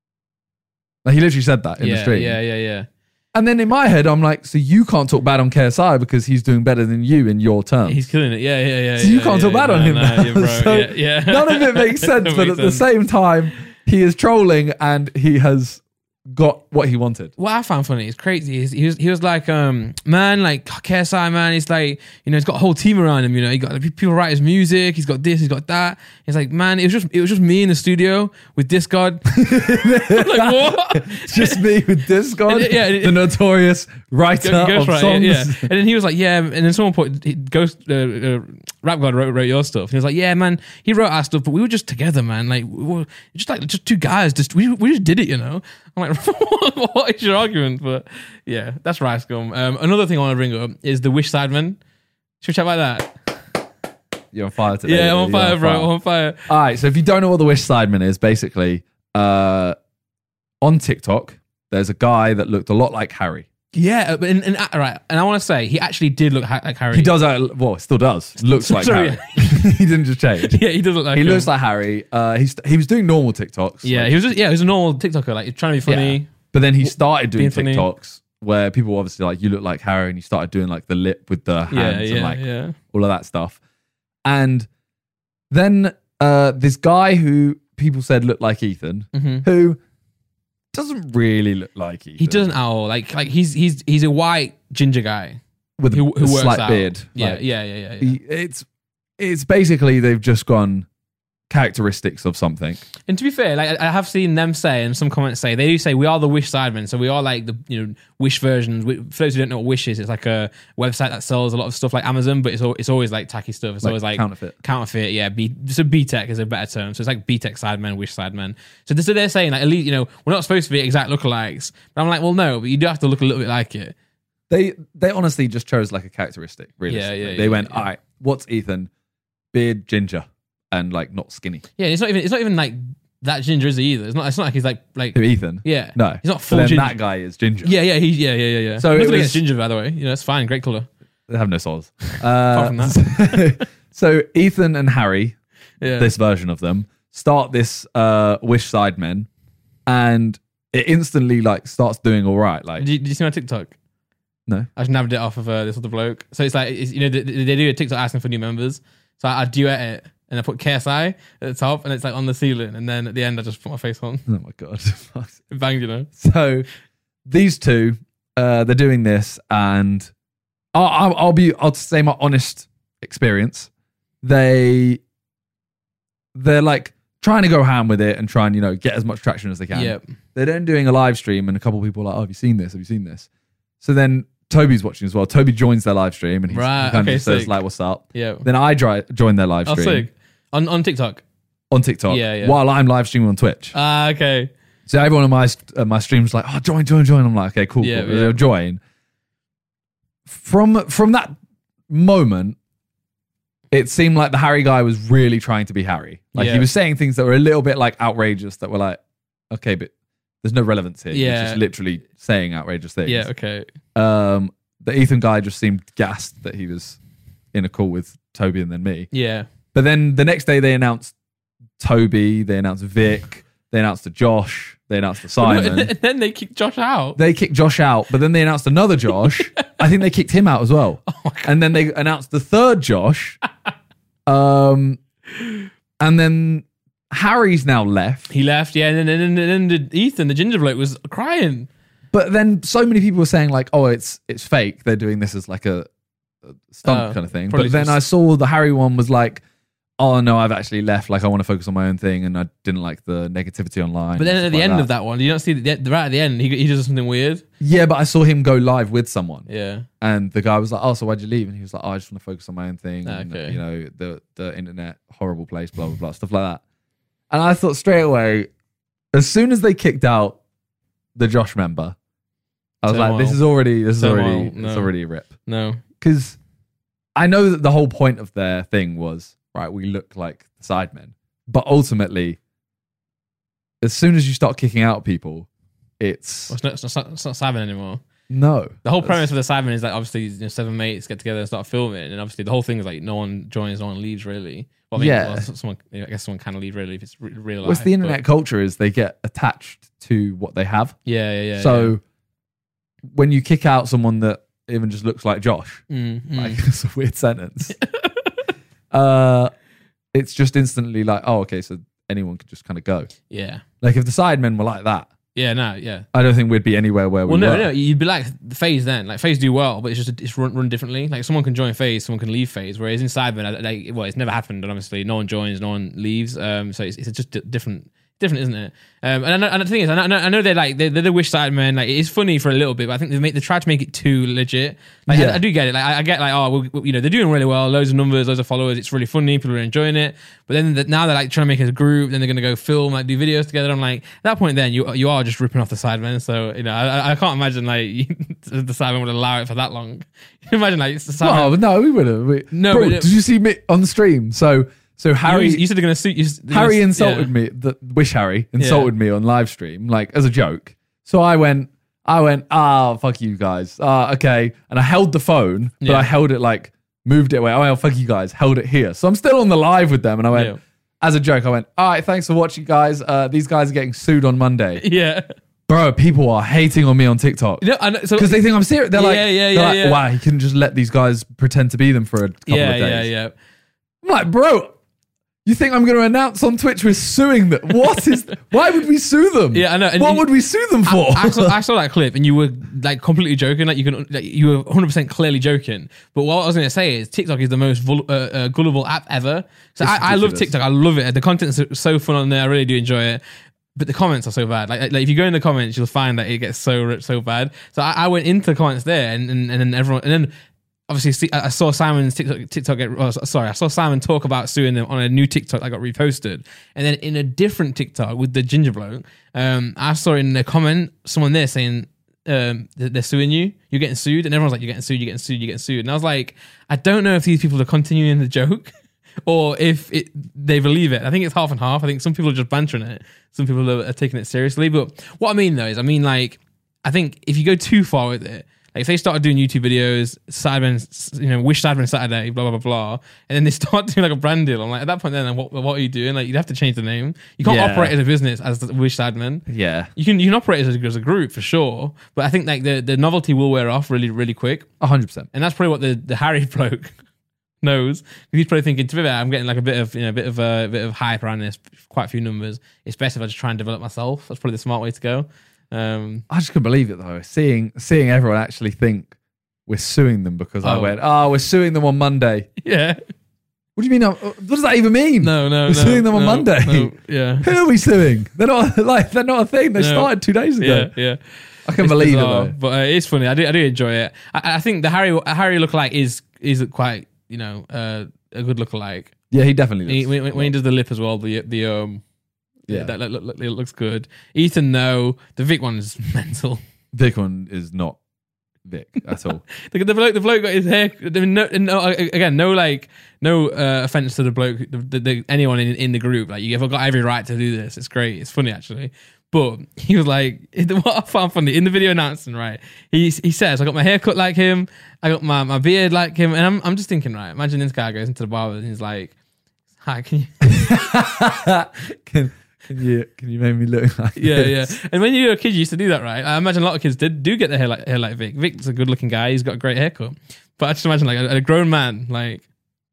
Like he literally said that in yeah, the stream. yeah, yeah, yeah. And then in my head, I'm like, so you can't talk bad on K S I because he's doing better than you in your terms. He's killing it. Yeah, yeah, yeah. So you yeah, can't yeah, talk bad yeah, on him no, now. yeah, bro. So yeah, yeah. None of it makes sense, Doesn't but make at the sense. same time, he is trolling and he has got what he wanted. What I found funny is crazy. Is he was he was like, um, man, like K S I, man. He's like, you know, he's got a whole team around hme. You know, he got like, people write his music. He's got this. He's got that. He's like, man, it was just it was just me in the studio with Discard. I'm like what? It's just me with Discord, And it- yeah, and it- the notorious writer Ghost of Rider, songs. yeah. And then he was like, yeah. And then someone put he- Ghost uh, uh, Rap God wrote, wrote your stuff. And he was like, yeah, man. He wrote our stuff, but we were just together, man. Like we were just like just two guys. Just we we just did it, you know. I'm like, what is your argument? But yeah, that's Rice Gum. Um, another thing I want to bring up is the Wish Sidemen. Should we chat about that? You're on fire today. Yeah, I'm on You're fire, bro. I'm on fire. All right, so if you don't know what the Wish Sideman is, basically, uh, on TikTok, there's a guy that looked a lot like Harry. Yeah, but and, and uh, right, and I want to say he actually did look ha- like Harry. He does, uh, well, still does. Looks like Sorry. Harry. He didn't just change. Yeah, he does look like He him. looks like Harry. Uh, he's he was doing normal TikToks. Yeah, like- he was just yeah, he was a normal TikToker, like trying to be funny. Yeah. But then he started doing Being funny. TikToks where people were obviously like, you look like Harry, and he started doing like the lip with the Yeah, hands yeah, and like yeah. all of that stuff. And then uh, this guy who people said looked like Ethan, Mm-hmm. who doesn't really look like Ethan. He doesn't at all. Like like he's he's he's a white ginger guy with a, who, who a works slight out. beard. Yeah, Like, yeah, yeah, yeah. yeah. he- it's it's basically they've just gone characteristics of something. And to be fair, like I I have seen them say, and some comments say they do say we are the Wish Sidemen, so we are like the you know Wish versions. We- For those who don't know what Wish is, it's like a website that sells a lot of stuff like Amazon, but it's al- it's always like tacky stuff. It's Like always like counterfeit. counterfeit. Yeah, B, so B Tech is a better term. So it's like B Tech Sidemen, Wish Sidemen. So, this, so they're saying like at least you know we're not supposed to be exact lookalikes, but I'm like, well, no, but you do have to look a little bit like it. They they honestly just chose like a characteristic. Really, Yeah, yeah, they yeah, went, yeah. all right, what's Ethan? Beard, ginger, and like not skinny. Yeah, it's not even it's not even like that ginger is he either. It's not it's not like he's like like Who, Ethan? yeah No, he's not So full then ginger. that guy is ginger. Yeah, yeah, he, yeah, yeah, yeah, yeah. So So it nothing was- against ginger, by the way. You know, it's fine, great color. They have no souls. Apart Uh, from that. so Ethan and Harry, Yeah, this version of them, start this uh, Wish Sidemen, and it instantly like starts doing all right. Like Did you, did you see my TikTok? No. I just nabbed it off of uh, this other bloke. So it's like, it's, you know, they, they do a TikTok asking for new members. So I, I duet it and I put K S I at the top and it's like on the ceiling. And then at the end, I just put my face on. Oh my God. It banged, you know. So these two, uh, they're doing this, and I'll, I'll, I'll be, I'll say my honest experience. They, they're like trying to go ham with it and try and, you know, get as much traction as they can. Yep. They're then doing a live stream, and a couple of people are like, oh, have you seen this? Have you seen this? So then Toby's watching as well. Toby joins their live stream, and he's, Right, he kind okay, of says sick. like, what's up? Yeah. Then I dri- join their live Oh, stream sick. On, on TikTok. on TikTok Yeah, yeah. while I'm live streaming on Twitch. Ah, okay. So everyone on my uh, my stream's like, oh, join, join, join. I'm like, okay, cool, Yeah, cool. yeah. They'll join. From from that moment, it seemed like the Harry guy was really trying to be Harry. Like Yeah. he was saying things that were a little bit like outrageous, that were like, okay, but there's no relevance here. Yeah. He's just literally saying outrageous things. Yeah, okay. Um, the Ethan guy just seemed gassed that he was in a call with Toby and then me. Yeah. But then the next day they announced Toby, they announced Vic, they announced the Josh, they announced the Simon. And then they kicked Josh out. They kicked Josh out, but then they announced another Josh. I think they kicked him out as well. Oh And then they announced the third Josh. Um, and then Harry's now left. He left, yeah, and then, and then, and then the Ethan, the ginger bloke, was crying. But then so many people were saying like, oh, it's it's fake. They're doing this as like a, a stunt Oh, kind of thing. probably But then just- I saw the Harry one was like, oh no, I've actually left. Like I want to focus on my own thing, and I didn't like the negativity online. But then and at stuff the like end that. of that one, you don't see the, the right at the end, he he does something weird. Yeah, but I saw him go live with someone. Yeah. And the guy was like, oh, so why'd you leave? And he was like, oh, I just want to focus on my own thing. And, Okay. you know, the, the internet, horrible place, blah, blah, blah, stuff like that. And I thought straight away, as soon as they kicked out the Josh member, I was Turmoil. like, this is already, this is Turmoil, already, no. it's already a rip. No. Because I know that the whole point of their thing was, right, we look like the Sidemen. But ultimately, as soon as you start kicking out people, it's, Well, it's, not, it's, not, it's not Simon anymore. no. The whole That's- premise of the Simon is like obviously you know, seven mates get together and start filming, and obviously the whole thing is like no one joins, no one leaves really. Well, I mean, Yeah. well, someone, I guess someone can leave really if it's re- real life. What's the internet but- culture is they get attached to what they have. Yeah, yeah, yeah. so when you kick out someone that even just looks like Josh, yeah. Mm, mm. like it's a weird sentence. uh, it's just instantly like, oh, okay, so anyone could just kind of go. yeah, Like if the Sidemen were like that, yeah, no, yeah. I don't think we'd be anywhere where Well, we no, were. no, you'd be like the phase then. Like phase do well, but it's just it's run, run differently. Like someone can join phase, someone can leave phase. Whereas in Sidemen, like well, it's never happened, and obviously no one joins, no one leaves. Um, so it's, it's just di- different, different, isn't it? Um, and, I know, and the thing is, I know, I know they're like they're, they're the Wish Sidemen. Like it is funny for a little bit, but I think they make they try to make it too legit. Like Yeah. I, I do get it. Like I, I get like oh, well, you know, they're doing really well, loads of numbers, loads of followers. It's really funny, people are enjoying it. But then the, now they're like trying to make it a group. Then they're gonna go film, like do videos together. I'm like, at that point, then you you are just ripping off the Sidemen. So you know, I, I can't imagine like the Sidemen would allow it for that long. You can imagine like it's the Sidemen. Well, no, we would have. We, No, Bro, but it- did you see me on the stream? So, so Harry, you, you said they're gonna suit you. they're Harry gonna- insulted yeah. me. The Wish Harry insulted me on live stream, like as a joke. So I went, I went, ah, fuck you guys. Ah, okay. And I held the phone, but Yeah. I held it like moved it away. Oh, well, fuck you guys. Held it here. So I'm still on the live with them, and I went, Yeah. as a joke, I went, all right, thanks for watching, guys. Uh, these guys are getting sued on Monday, Yeah. bro. People are hating on me on TikTok. You know, I know, so Because they think I'm serious. They're like, Yeah, yeah, they're yeah, like, yeah. wow, he couldn't just let these guys pretend to be them for a couple yeah, of days. yeah, yeah. I'm like, bro, you think I'm going to announce on Twitch we're suing them? What is? Why would we sue them? Yeah, I know. And- what and- would we sue them for? I saw, I saw that clip, and you were like completely joking. Like you can, like, you were one hundred percent clearly joking. But what I was going to say is, TikTok is the most vul- uh, uh, gullible app ever. So It's I, I love ridiculous. TikTok. I love it. The content's so- so fun on there. I really do enjoy it. But the comments are so bad. Like, like if you go in the comments, you'll find that it gets so so bad. So I, I went into the comments there, and, and and then everyone, and then obviously see, I I saw Simon's TikTok. TikTok get, oh, sorry, I saw Simon talk about suing them on a new TikTok that got reposted, and then in a different TikTok with the ginger bloke, um, I saw in the comment someone there saying. Um, they're they're suing you. You're getting sued, and everyone's like, "You're getting sued. You're getting sued. You're getting sued." And I was like, I don't know if these people are continuing the joke or if it, they believe it. I think it's half and half. I think some people are just bantering it. Some people are, are taking it seriously. But what I mean though is, I mean like, I think if you go too far with it, Like if they started doing YouTube videos, Sidemen, you know, Wish Sidemen Saturday, blah blah blah blah, and then they start doing like a brand deal. I'm like, at that point, then what what are you doing? Like you'd have to change the name. You can't Yeah. operate as a business as the Wish Sidemen. Yeah, You can you can operate as a, as a group for sure, but I think like the, the novelty will wear off really really quick, a hundred percent. and that's probably what the, the Harry bloke knows. He's probably thinking, to be fair, I'm getting like a bit of you know a bit of a, a bit of hype around this, quite a few numbers. It's best if I just try and develop myself. That's probably the smart way to go. Um, I just couldn't believe it though. Seeing seeing everyone actually think we're suing them because I Oh. went, oh, we're suing them on Monday. yeah, What do you mean? uh, What does that even mean? no, no, We're no, suing them on no, Monday. no, yeah, Who are we suing? They're not like they're not a thing. They No. started two days ago. yeah, yeah. I can It's believe bizarre, it though. but uh, it's funny. I do, I do enjoy it. I, I think the Harry Harry lookalike is is quite you know uh, a good lookalike. Yeah, he definitely He, does. when, when he does the lip as well, the the um Yeah. yeah that look, look, it looks good. Ethan, no, the Vic one is mental. Vic one is not Vic at all. The, the bloke, the bloke got his hair. I mean, no, no, again, no like, no uh, offense to the bloke, the, the, the, anyone in, in the group. Like, you've got every right to do this. It's great. It's funny actually. But he was like, what I found funny in the video announcement, right? He he says, I got my hair cut like him. I got my, my beard like him, and I'm I'm just thinking, right? Imagine this guy goes into the barber and he's like, "Hi, can you?" can, can you can you make me look like Yeah, yeah. this? And when you were a kid, you used to do that, right? I imagine a lot of kids did do get their hair like hair like Vic. Vic's a good looking guy. He's got a great haircut. But I just imagine like a, a grown man, like.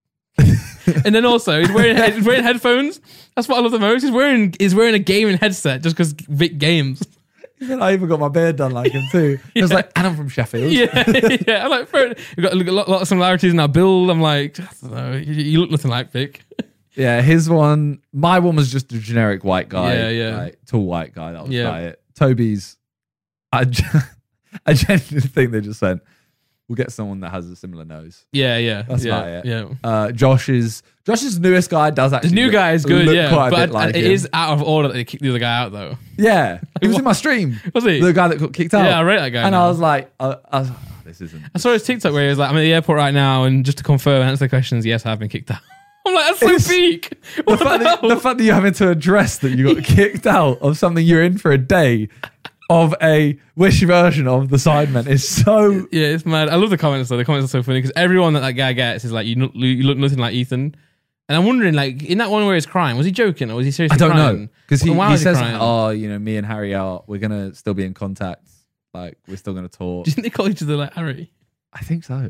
And then also he's wearing head, he's wearing headphones. That's what I love the most. He's wearing he's wearing a gaming headset just because Vic games. I even got my beard done like him too. It was Yeah. like, and I'm from Sheffield. Yeah, yeah. I'm like, fair- we've got a lot, lot of similarities in our build. I'm like, I don't know, you, you look nothing like Vic. Yeah, his one, my one was just a generic white guy. Yeah, yeah. Like, tall white guy. That was Yeah. about it. Toby's, I, gen- I genuinely think they just said, we'll get someone that has a similar nose. Yeah, yeah, That's yeah, about it. yeah. Uh, Josh's, Josh's newest guy does actually The new look- guy is good, look yeah, quite a but bit like it him. is out of order that they kicked the other guy out though. Yeah, he was in my stream. Was he? The guy that got kicked out. Yeah, I rate that guy. And now. I was like, uh, I was like, oh, this isn't. I saw his TikTok where he was like, I'm at the airport right now, and just to confirm, answer the questions, yes, I've been kicked out. I'm like, that's so It's- peak. The What fact, the that, hell? the fact that you're having to address that you got kicked out of something you're in for a day of a Wish version of the Sidemen is so. Yeah, it's mad. I love the comments though. The comments are so funny because everyone that that guy gets is like, you look, you look nothing like Ethan. And I'm wondering, like, in that one where he's crying, was he joking or was he seriously I don't crying? know because he, Why he was he says, crying? "Oh, you know, me and Harry are we're gonna still be in contact. Like we're still gonna talk." Do you think they call each other like Harry? I think so.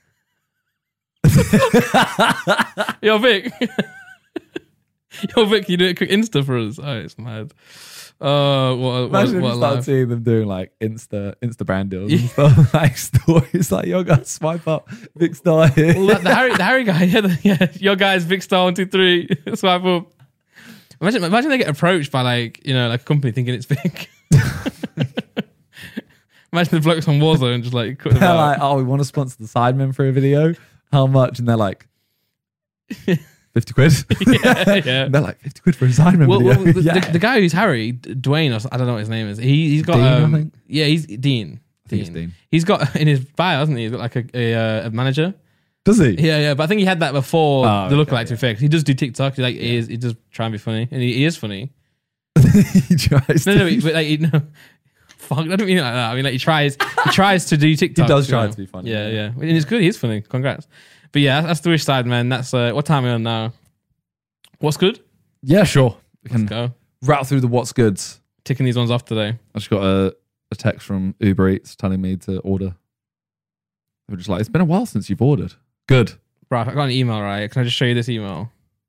Yo, Vic. Yo, Vic, you do a quick Insta for us. Oh, it's mad. Uh, what, Imagine what, if you what a start life. seeing them doing like Insta Insta brand deals and stuff, like stories like, "Yo, guys, swipe up, Vic Star here." Well, that, the Harry, the Harry guy, yeah, the, yeah. Your guys, Vic Star one two three, swipe up. Imagine, imagine they get approached by like you know like a company thinking it's Vic. Imagine the blokes on Warzone just like cutting them They're out. like, "Oh, we want to sponsor the Sidemen for a video. How much?" And they're like, fifty quid. yeah, yeah. And they're like, fifty quid for a Sidemen Well, video. well the, yeah. the, the guy who's Harry, D- Dwayne, or s- I don't know what his name is. He he's got Dean, I um, think. yeah, he's Dean. I think it's Dean. He's got in his bio, hasn't he? He's got like a a, uh, a manager. Does he? Yeah, yeah. But I think he had that before Oh, the okay, lookalike to be fair. 'Cause he does do TikTok. He like he is he does try and be funny, and he, he is funny. he tries No, to no, be- but like he, no. Fuck, I don't mean it like that. I mean like he tries he tries to do TikTok. does try to be funny, Yeah, yeah. yeah. And it's good. He's funny. Congrats. But yeah, that's the Wish side, man. That's uh, what time are we on now? What's good? Yeah, sure. We Let's can go. rattle through the what's goods. Ticking these ones off today. I just got a, a text from Uber Eats telling me to order. They were just like, "It's been a while since you've ordered." Good. Right, I got an email, right? Can I just show you this email?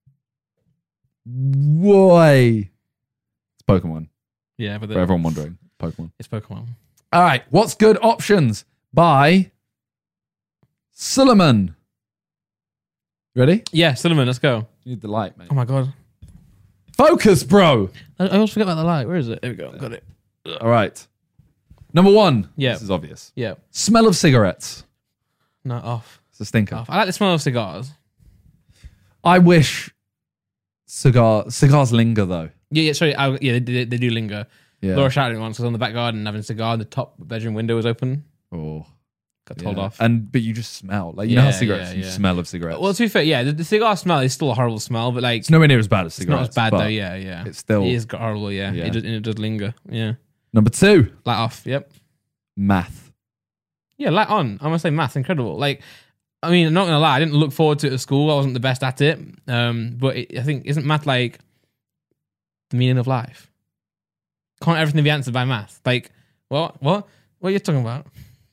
Why? It's Pokemon. Yeah, but For the, everyone wondering, Pokemon. it's Pokemon. All right. What's good options by Suleiman. Ready? Yeah, Cinnamon, let's go. You need the light, mate. Oh my god. Focus, bro. I, I always forget about the light. Where is it? There we go. Got it. All right. Number one. Yeah. This is obvious. Yeah. Smell of cigarettes. No, off. It's a stinker. Off. I like the smell of cigars. I wish cigar cigars linger though. Yeah, yeah, sorry. I, yeah, they, they, they do linger. Yeah. Laura shouted once, was on the back garden having a cigar, the top bedroom window was open. Oh. Got told Yeah. off. And but you just smell like you know how Yeah, cigarettes yeah, you yeah. smell of cigarettes. Well, to be fair, yeah, the, the cigar smell is still a horrible smell, but like, it's nowhere near as bad as it's cigarettes. not as bad but though, yeah, yeah. It's still It is horrible, yeah. Yeah. It, does, and it does linger, yeah. number two. Light off, yep. Math. Yeah, light on. I'm gonna say maths incredible. Like, I mean, I'm not gonna lie, I didn't look forward to it at school. I wasn't the best at it. Um, but it, I think isn't math like the meaning of life? Can't everything be answered by math? Like, what? What? What are you talking about?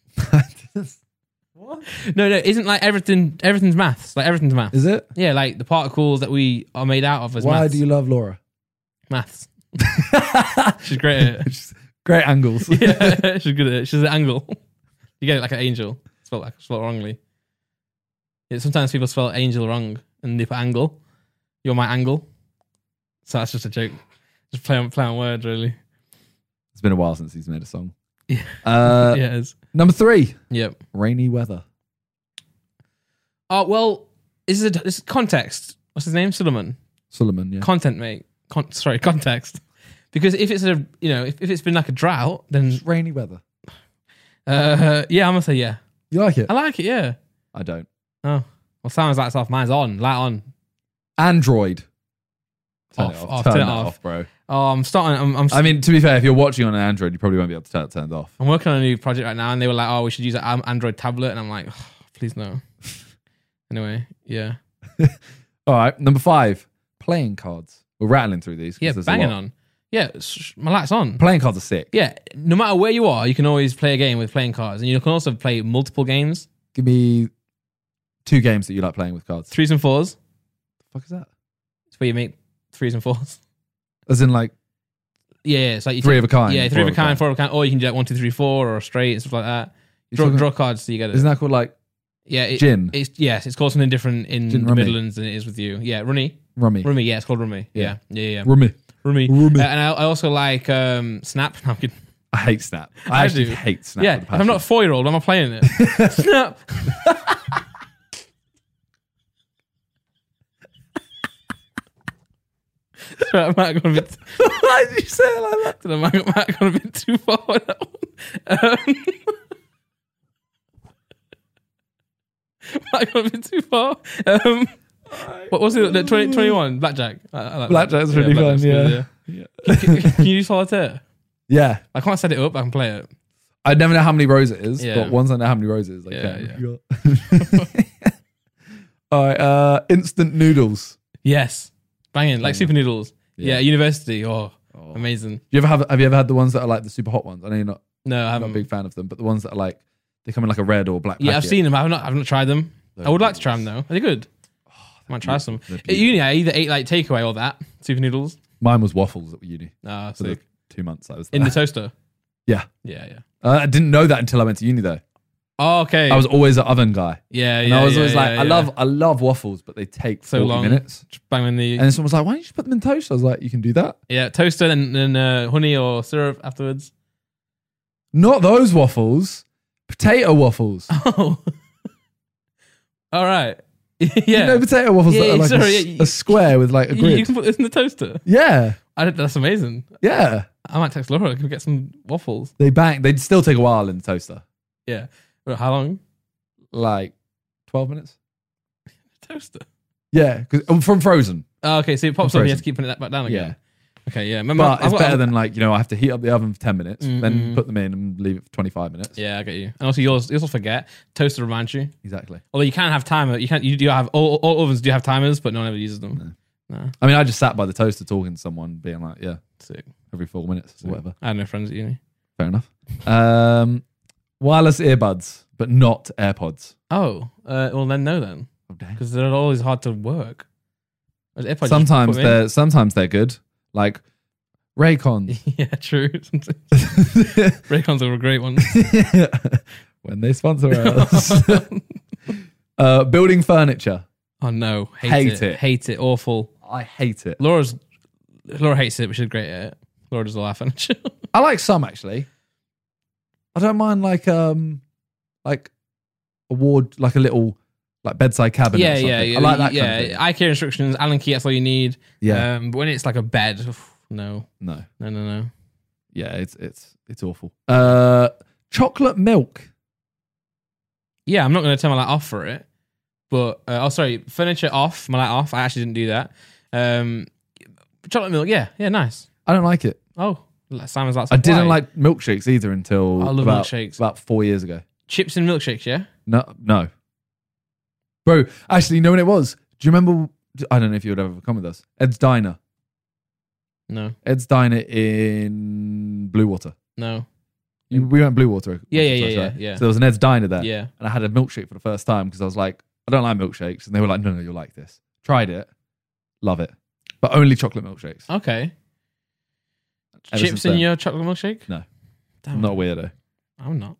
What? No, no, isn't like everything. Everything's maths. Like everything's maths. Is it? Yeah, like the particles that we are made out of as Why maths. do you love Laura? Maths. She's great at it. Great angles. Yeah, she's good at it. She's an angle. You get it like an angel. Spelled like spelled wrongly. Yeah, sometimes people spell angel wrong and they put angle. You're my angle. So that's just a joke. Just play on play on words, really. It's been a while since he's made a song. Yeah. Uh, yeah, it is. Number three. Yep. Rainy weather. Oh well, this is a this is context. What's his name? Solomon. Solomon, yeah. Content, mate. Con- sorry, context. Because if it's a you know if, if it's been like a drought, then It's rainy weather. uh yeah, I'm gonna say yeah. You like it? I like it. Yeah. I don't. Oh well, Simon's lights off. Mine's on. Light on. Android. Turn Off, it off. off, turn, turn it it off. off. bro. Oh, I'm starting. I'm. I'm, I mean, to be fair, if you're watching on an Android, you probably won't be able to turn it turned off. I'm working on a new project right now, and they were like, "Oh, we should use an Am- Android tablet," and I'm like, oh, "Please no." Anyway, yeah, All right, number five. Playing cards. We're rattling through these. 'cause yeah, there's a banging lot. on. Yeah, sh- my light's on. Playing cards are sick. Yeah, no matter where you are, you can always play a game with playing cards, and you can also play multiple games, Give me two games that you like playing with cards. threes and fours. The fuck is that? It's where you make threes and fours. As in, like, Yeah, yeah, it's like you three take- of a kind. Yeah, three four of a kind, four of a kind, or you can do like one, two, three, four, or straight and stuff like that. You're Draw, talking- draw cards so you get it. Isn't that called, like, Yeah, it, gin? It's yes, it's called something different in Gin the rummy. Midlands than it is with you. Yeah, rummy, Rummy. rummy. Yeah, it's called rummy. Yeah, yeah, yeah, yeah. Rummy. rummy. Rummy. Uh, and I, I also like um, Snap. No, I'm kidding. I hate Snap. I, I actually do. hate Snap. Yeah, with a if I'm not a passion. four year old, I'm not playing it. Snap. Sorry, I might have gone a bit. Why did you say it like that? I might, might have gone a bit too far on that one. Um, might have gone a bit too far. Um, what was it? The twenty, twenty-one Blackjack. I, I like Blackjack's that. really fun, Blackjack's yeah. good, yeah. Can, can, can you do solitaire? Yeah. I can't set it up. I can play it. I never know how many rows it is, Yeah. but once I know how many rows it is, I Yeah, can. All right. Uh, instant noodles. Yes, banging like Banging. super noodles. Yeah. Yeah, university. Oh, Oh. amazing. You ever have? Have you ever had the ones that are like the super hot ones? I know you're not, No, I not a haven't. big fan of them, but the ones that are like they come in like a red or black. Yeah, I've packet. seen them. I've not. I've not tried them. Those I would like to try noodles. them though. Are they good? I might try some. they're At uni, I either ate like takeaway or that super noodles. Mine was waffles at uni Ah, for the sick. two months I was In there. the toaster. Yeah. Yeah, yeah. Uh, I didn't know that until I went to uni though. Oh, okay. I was always an oven guy, yeah, and yeah. I was yeah, always yeah, like, yeah. I love, I love waffles, but they take So forty long. minutes. Just bang in the And then someone was like, "Why don't you just put them in toast?" I was like, "You can do that." yeah toaster and then uh, honey or syrup afterwards. Not those waffles, potato waffles. Oh, all right. yeah. You know potato waffles Yeah, that are like sorry, a, s- yeah, a square with like a You- grid. You can put this in the toaster. Yeah, I did, that's amazing. yeah. I might text Laura. Can we get some waffles? They bang. They'd still take a while in the toaster, Yeah. Well, how long? like twelve minutes. Toaster. Yeah, because from frozen. Oh, okay, so it pops I'm up. You frozen. have to keep putting it back down again. Yeah, Okay. Yeah. Remember, but I've it's got- better I've- than like you know I have to heat up the oven for ten minutes, then Mm-mm. put them in and leave it for twenty-five minutes. Yeah, I get you. And also, yours. You also forget toaster reminds you. Exactly. Although you can have timer. You can't. You do have all, all ovens do have timers, but no one ever uses them. No. I mean, I just sat by the toaster talking to someone, being like, "Yeah, Sick. every four minutes or whatever." I had no friends at uni. Fair enough. Um, wireless earbuds, but not AirPods. Oh, uh, well then no then, Oh, dang. because they're always hard to work. Whereas AirPods, you just Sometimes put them in. they're sometimes they're good, like Raycons. Yeah, true. Raycons are a great one. When they sponsor us. uh, building furniture. Oh no, hate, Hate it. it. hate it, awful. I hate it. Laura's Laura hates it, but she's great at it. Laura does all our furniture. I like some actually. I don't mind like um like a ward, like a little like bedside cabinet. yeah, or something. yeah, yeah. I like that Yeah, kind of thing. IKEA instructions, Allen key. That's all you need. Yeah. Um, but when it's like a bed, oof, no, No. no, no, no. Yeah, it's it's it's awful. Uh, chocolate milk. Yeah, I'm not going to turn my light off for it. But uh, oh, sorry, furniture off, my light off. I actually didn't do that. Um, chocolate milk. Yeah, yeah, nice. I don't like it. Oh, Simon's like I didn't why? like milkshakes either until I love about, milkshakes. about four years ago. Chips and milkshakes, yeah? No, no. Bro, actually, you know when it was? Do you remember? I don't know if you would ever come with us. Ed's Diner. No. Ed's Diner in Blue Water. No. You, we went Blue Water. Yeah, yeah, yeah, right? yeah, yeah. So there was an Ed's Diner there. Yeah. And I had a milkshake for the first time because I was like, I don't like milkshakes. And they were like, no, no, you'll like this. Tried it. Love it. But only chocolate milkshakes. Okay. Ever Chips since in then. your chocolate milkshake? No. Damn. I'm not a weirdo. I'm not.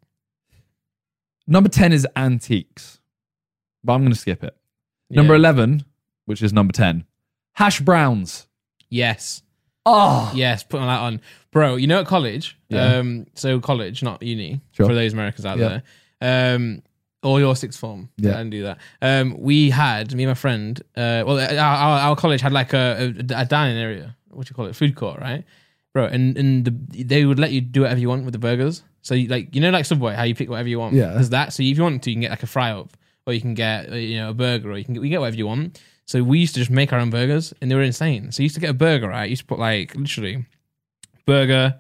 Number ten is antiques. But I'm going to skip it. Number Yeah. eleven, which is number ten, hash browns. Yes. Oh. Yes, putting that on. Bro, you know at college, Yeah. um, so college, not uni, Sure. for those Americans out Yeah. there, um, or your sixth form. Yeah. I didn't do that. Um, we had, me and my friend, uh, well, our, our, our college had like a, a, a dining area, what do you call it, food court, right? Bro, and, and the, they would let you do whatever you want with the burgers. So, you, like, you know, like Subway, how you pick whatever you want? Yeah. There's that. So, if you want to, you can get like a fry up, or you can get, uh, you know, a burger, or you can get, we get whatever you want. So, we used to just make our own burgers, and they were insane. So, you used to get a burger, right? You used to put like, literally, burger,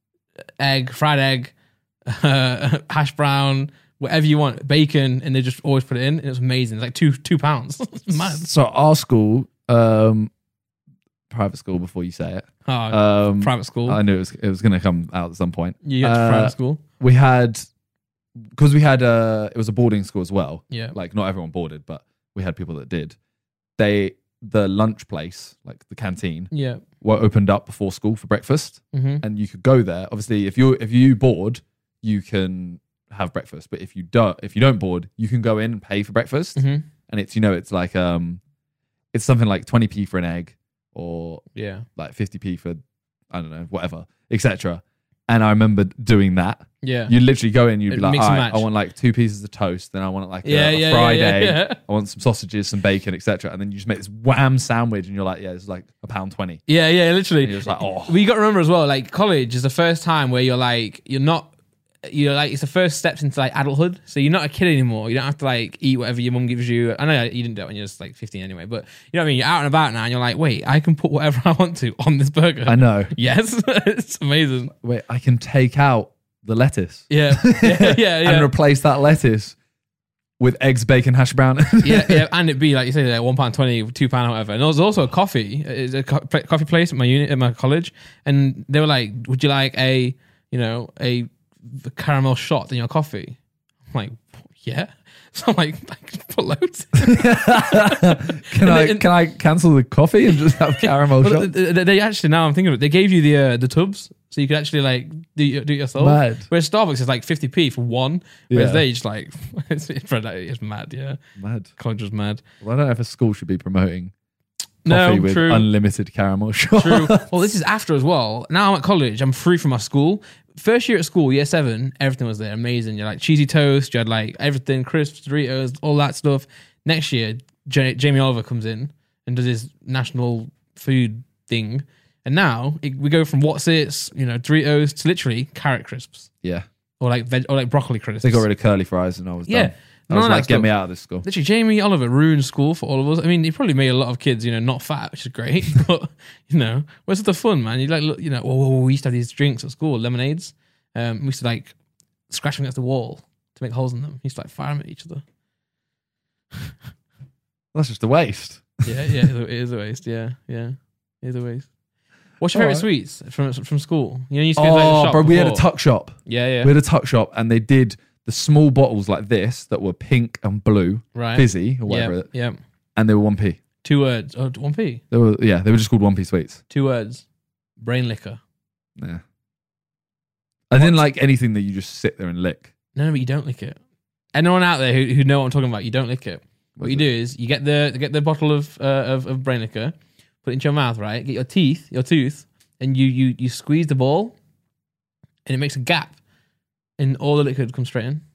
egg, fried egg, uh, hash brown, whatever you want, bacon, and they just always put it in. And it was amazing. It's like two two pounds. It's mad. So our school, um, private school before you say it. Oh, Um, private school. I knew it was, it was going to come out at some point. you got to uh, private school. We had, because we had, uh, it was a boarding school as well. Yeah. Like not everyone boarded, but we had people that did. They, the lunch place, like the canteen, Yeah. were opened up before school for breakfast. Mm-hmm. And you could go there. Obviously, if you if you board, you can have breakfast. But if you don't, if you don't board, you can go in and pay for breakfast. Mm-hmm. And it's you know it's like um, it's something like twenty p for an egg or Yeah. like fifty p for I don't know whatever, et cetera. And I remember doing that. Yeah. You literally go in, you'd be It like, mix all and right, match. I want like two pieces of toast, then I want like a, Yeah, a yeah, fried yeah, egg, yeah. I want some sausages, some bacon, et cetera. And then you just make this wham sandwich, and you're like, yeah, it's like a pound twenty. Yeah, yeah, literally. And you're just like, oh, Well, you got to remember as well, like college is the first time where you're like, you're not, you're like, it's the first steps into like adulthood. So you're not a kid anymore. You don't have to like eat whatever your mum gives you. I know you didn't do it when you're just like fifteen anyway, but you know what I mean? You're out and about now and you're like, wait, I can put whatever I want to on this burger. I know. Yes, it's amazing. Wait, I can take out the lettuce Yeah, yeah, yeah. yeah. and replace that lettuce with eggs, bacon, hash brown. yeah, yeah, and it'd be like you say, like one pound twenty, two pound, or whatever. And there was also a coffee, it's a co- coffee place at my unit, at my college, and they were like, "Would you like a, you know, a caramel shot in your coffee?" I'm like, "Yeah." So I'm like, like put loads. Can I and- can I cancel the coffee and just have caramel Well, shot? they, they actually, now I'm thinking of it, they gave you the uh, the tubs, so you could actually like do, do it yourself. Mad. Whereas Starbucks is like fifty p for one, whereas Yeah. they just like it's, it's mad. Yeah, Mad. college was mad. Well, I don't know if a school should be promoting No, coffee with true. unlimited caramel shot. True. Well, this is after as well. Now I'm at college. I'm free from my school. First year at school, year seven, everything was there. Amazing. You had like cheesy toast. You had like everything, crisps, Doritos, all that stuff. Next year, J- Jamie Oliver comes in and does his national food thing. And now it, we go from what's it's, you know, Doritos to literally carrot crisps Yeah. or like veg- or like broccoli crisps. They got rid of curly fries and I was Yeah. done. I None was of that like, get stuff. me out of this school. Literally, Jamie Oliver ruined school for all of us. I mean, he probably made a lot of kids, you know, not fat, which is great. But you know, where's the fun, man? You like, look, you know, whoa, whoa, whoa, we used to have these drinks at school, lemonades. Um, we used to like scratch them against the wall to make holes in them. We used to like fire them at each other. That's just a waste. Yeah, yeah, it is a waste. Yeah, yeah, it is a waste. What's your All favorite right. sweets from from school? You know, you used to go to like, the Oh, shop bro, we had a before. tuck shop. Yeah, yeah, We had a tuck shop and they did the small bottles like this that were pink and blue, right. fizzy or whatever, Yeah, yeah. and they were one p. Two words. Oh, one p. They were yeah, they were just called one p sweets. Two words. Brain liquor. Yeah. I didn't like anything that you just sit there and lick. No, but you don't lick it. Anyone out there who, who know what I'm talking about, you don't lick it. What Was you it? do is you get the get the bottle of uh, of, of brain liquor, put it into your mouth, right? Get your teeth, your tooth, and you you you squeeze the ball, and it makes a gap, and all the liquid comes straight in.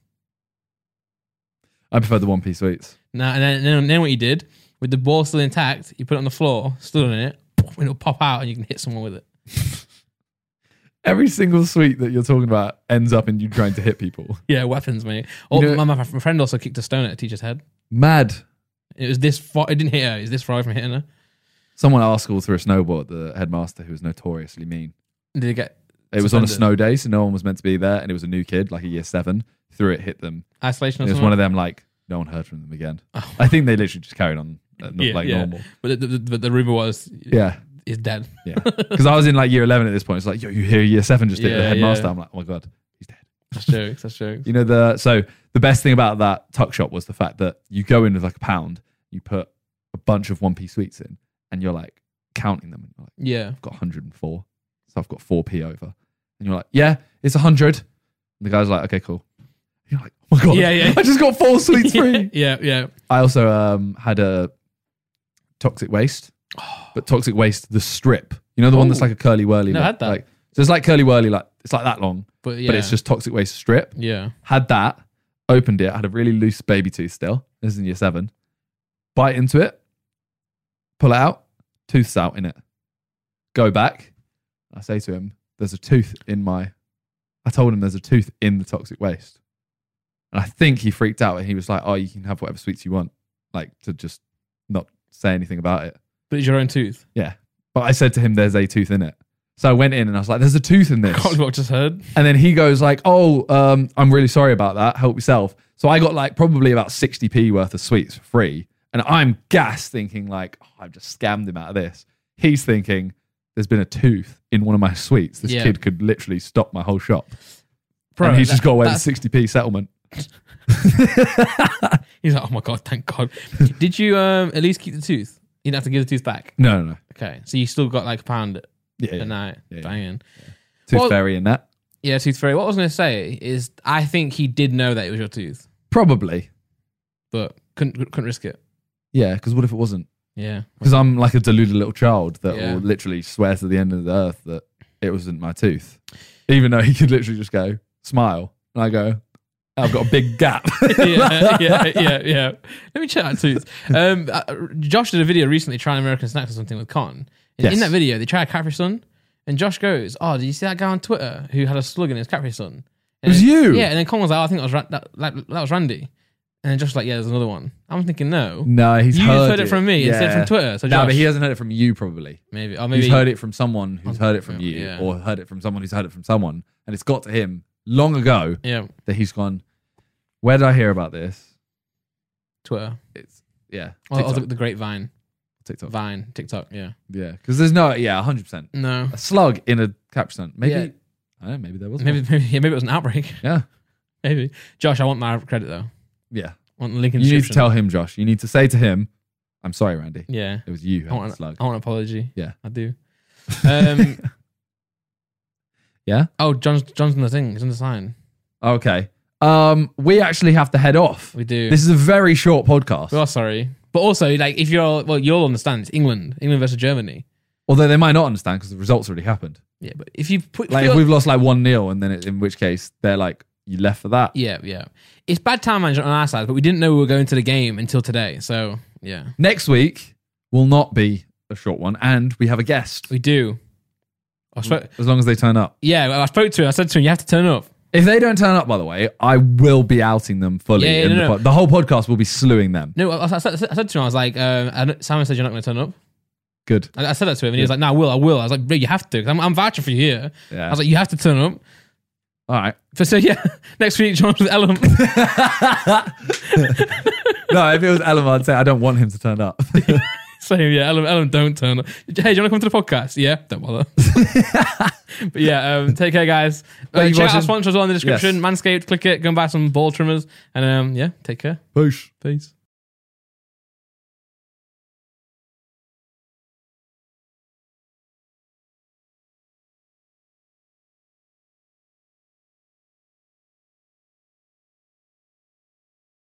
I prefer the one p sweets. Now and then, then then what you did with the ball still intact, you put it on the floor, stood on it, and it'll pop out, and you can hit someone with it. Every single sweet that you're talking about ends up in you trying to hit people. Yeah, weapons, mate. Oh, You know- my, my friend also kicked a stone at a teacher's head. Mad. It was this far. It didn't hit her. It was this far away from hitting her. Someone at our school threw a snowball at the headmaster who was notoriously mean. Did it get It was on a Suspended. snow day, so no one was meant to be there, and it was a new kid, like a year seven. Threw it, hit them. Isolation or It was something? one of them, like, no one heard from them again. Oh. I think they literally just carried on uh, not Yeah, like yeah. normal. But the, the, the, the rumor was Yeah, he's dead. yeah. Because I was in like year eleven at this point. It's like, yo, you hear year seven just hit the Yeah, headmaster. yeah. I'm like, oh my God, he's dead. That's jokes. That's jokes. You know, the so the best thing about that tuck shop was the fact that you go in with like a pound, you put a bunch of one piece sweets in, and you're like counting them. And you're like, Yeah. I've got one hundred four. So I've got four p over. And you're like, yeah, it's one hundred. And the guy's like, okay, cool. And you're like, oh my God, Yeah, yeah. I just got four sweets free. yeah, yeah. I also um, had a toxic waste, but toxic waste, the strip. You know, the one that's Oh. like a curly whirly. Never like, had that. Like, so it's like curly whirly, like it's like that long, But yeah. but it's just toxic waste strip. Yeah. Had that, opened it, had a really loose baby tooth still. This is in year seven. Bite into it, pull it out, tooth's out in it. Go back. I say to him, there's a tooth in my. I told him there's a tooth in the toxic waste. And I think he freaked out and he was like, oh, you can have whatever sweets you want. Like to just not say anything about it. But it's your own tooth. Yeah. But I said to him, there's a tooth in it. So I went in and I was like, there's a tooth in this. Can't believe what I just heard. And then he goes like, oh, um, I'm really sorry about that. Help yourself. So I got like probably about sixty p worth of sweets for free. And I'm gassed thinking like, oh, I've just scammed him out of this. He's thinking there's been a tooth in one of my sweets. This Yeah. kid could literally stop my whole shop. Bro, and he's just that- got away with that's- sixty p settlement. He's like, oh my God, thank God. Did you um, at least keep the tooth? You didn't have to give the tooth back. No, no, no. Okay. So you still got like a pound Yeah, yeah. a night. Yeah, yeah. Banging. Tooth Well- fairy in that. Yeah, tooth fairy. What I was going to say is I think he did know that it was your tooth, Probably. but couldn't couldn't risk it. Yeah, because what if it wasn't? Yeah. Because I'm like a deluded little child that Yeah. will literally swear to the end of the earth that it wasn't my tooth. Even though he could literally just go, smile. And I go, I've got a big gap. yeah, yeah, yeah, yeah. Let me check that tooth. Um, uh, Josh did a video recently trying American snacks or something with Con. In, Yes. in that video, they tried catfish sun, and Josh goes, "Oh, did you see that guy on Twitter who had a slug in his catfish sun?" It was you? Yeah, and then Con was like, oh, "I think that was Ra- that, that, that was Randy," and then Josh was like, "Yeah, there's another one." I'm thinking, no, No, he's you heard, heard it from me instead from Twitter. So No, Josh, but he hasn't heard it from you probably. maybe, or maybe He's heard it from someone who's heard it from Yeah, you, yeah. or heard it from someone who's heard it from someone, and it's got to him long ago Yeah, that he's gone, where did I hear about this? Twitter. It's, yeah, Or, or TikTok. the, the Grapevine, TikTok. Vine, TikTok. Yeah, Yeah, because there's no, yeah, one hundred percent. no, A slug in a caption. Maybe, Yeah. I don't know, maybe there was maybe, one. maybe, yeah, maybe it was an outbreak. Yeah, Maybe. Josh, I want my credit though. yeah. I want the link in the You need to description. tell him, Josh. You need to say to him, I'm sorry, Randy. Yeah. It was you who I had want, the slug. I want an apology. Yeah. I do. Um, Yeah? oh, John's John's on the thing. He's on the sign. Okay. Um, we actually have to head off. We do. This is a very short podcast. we are sorry, but also like if you're well, you'll understand. It's England, England versus Germany. Although they might not understand because the results already happened. Yeah, but if you put Like feel- if we've lost like one nil, and then it, in which case they're like, you left for that. yeah, yeah, it's bad time management on our side, but we didn't know we were going to the game until today. So yeah, Next week will not be a short one, and we have a guest. we do. I spoke, As long as they turn up. yeah, well, I spoke to him. I said to him, "You have to turn up." If they don't turn up, by the way, I will be outing them fully. Yeah, yeah, in no, the, no. pod- the whole podcast will be slewing them. No, I, I, said, I said to him, I was like, um, I know- Simon said you're not going to turn up. Good. I, I said that to him, and he was like, "No, I will, I will." I was like, "Bro, you have to. 'cause I'm, I'm vouching for you here." Yeah. I was like, "You have to turn up." All right. But so yeah, next week, John with Ellen. No, if it was Ellen, I'd say I don't want him to turn up. Same, yeah. Ellen, Ellen, don't turn up. Hey, do you want to come to the podcast? Yeah, don't bother. But yeah, um, take care, guys. Uh, Thank you for check out our watching. sponsors all in the description. Yes. Manscaped, click it, go and buy some ball trimmers, and um, yeah, take care. Push. Peace.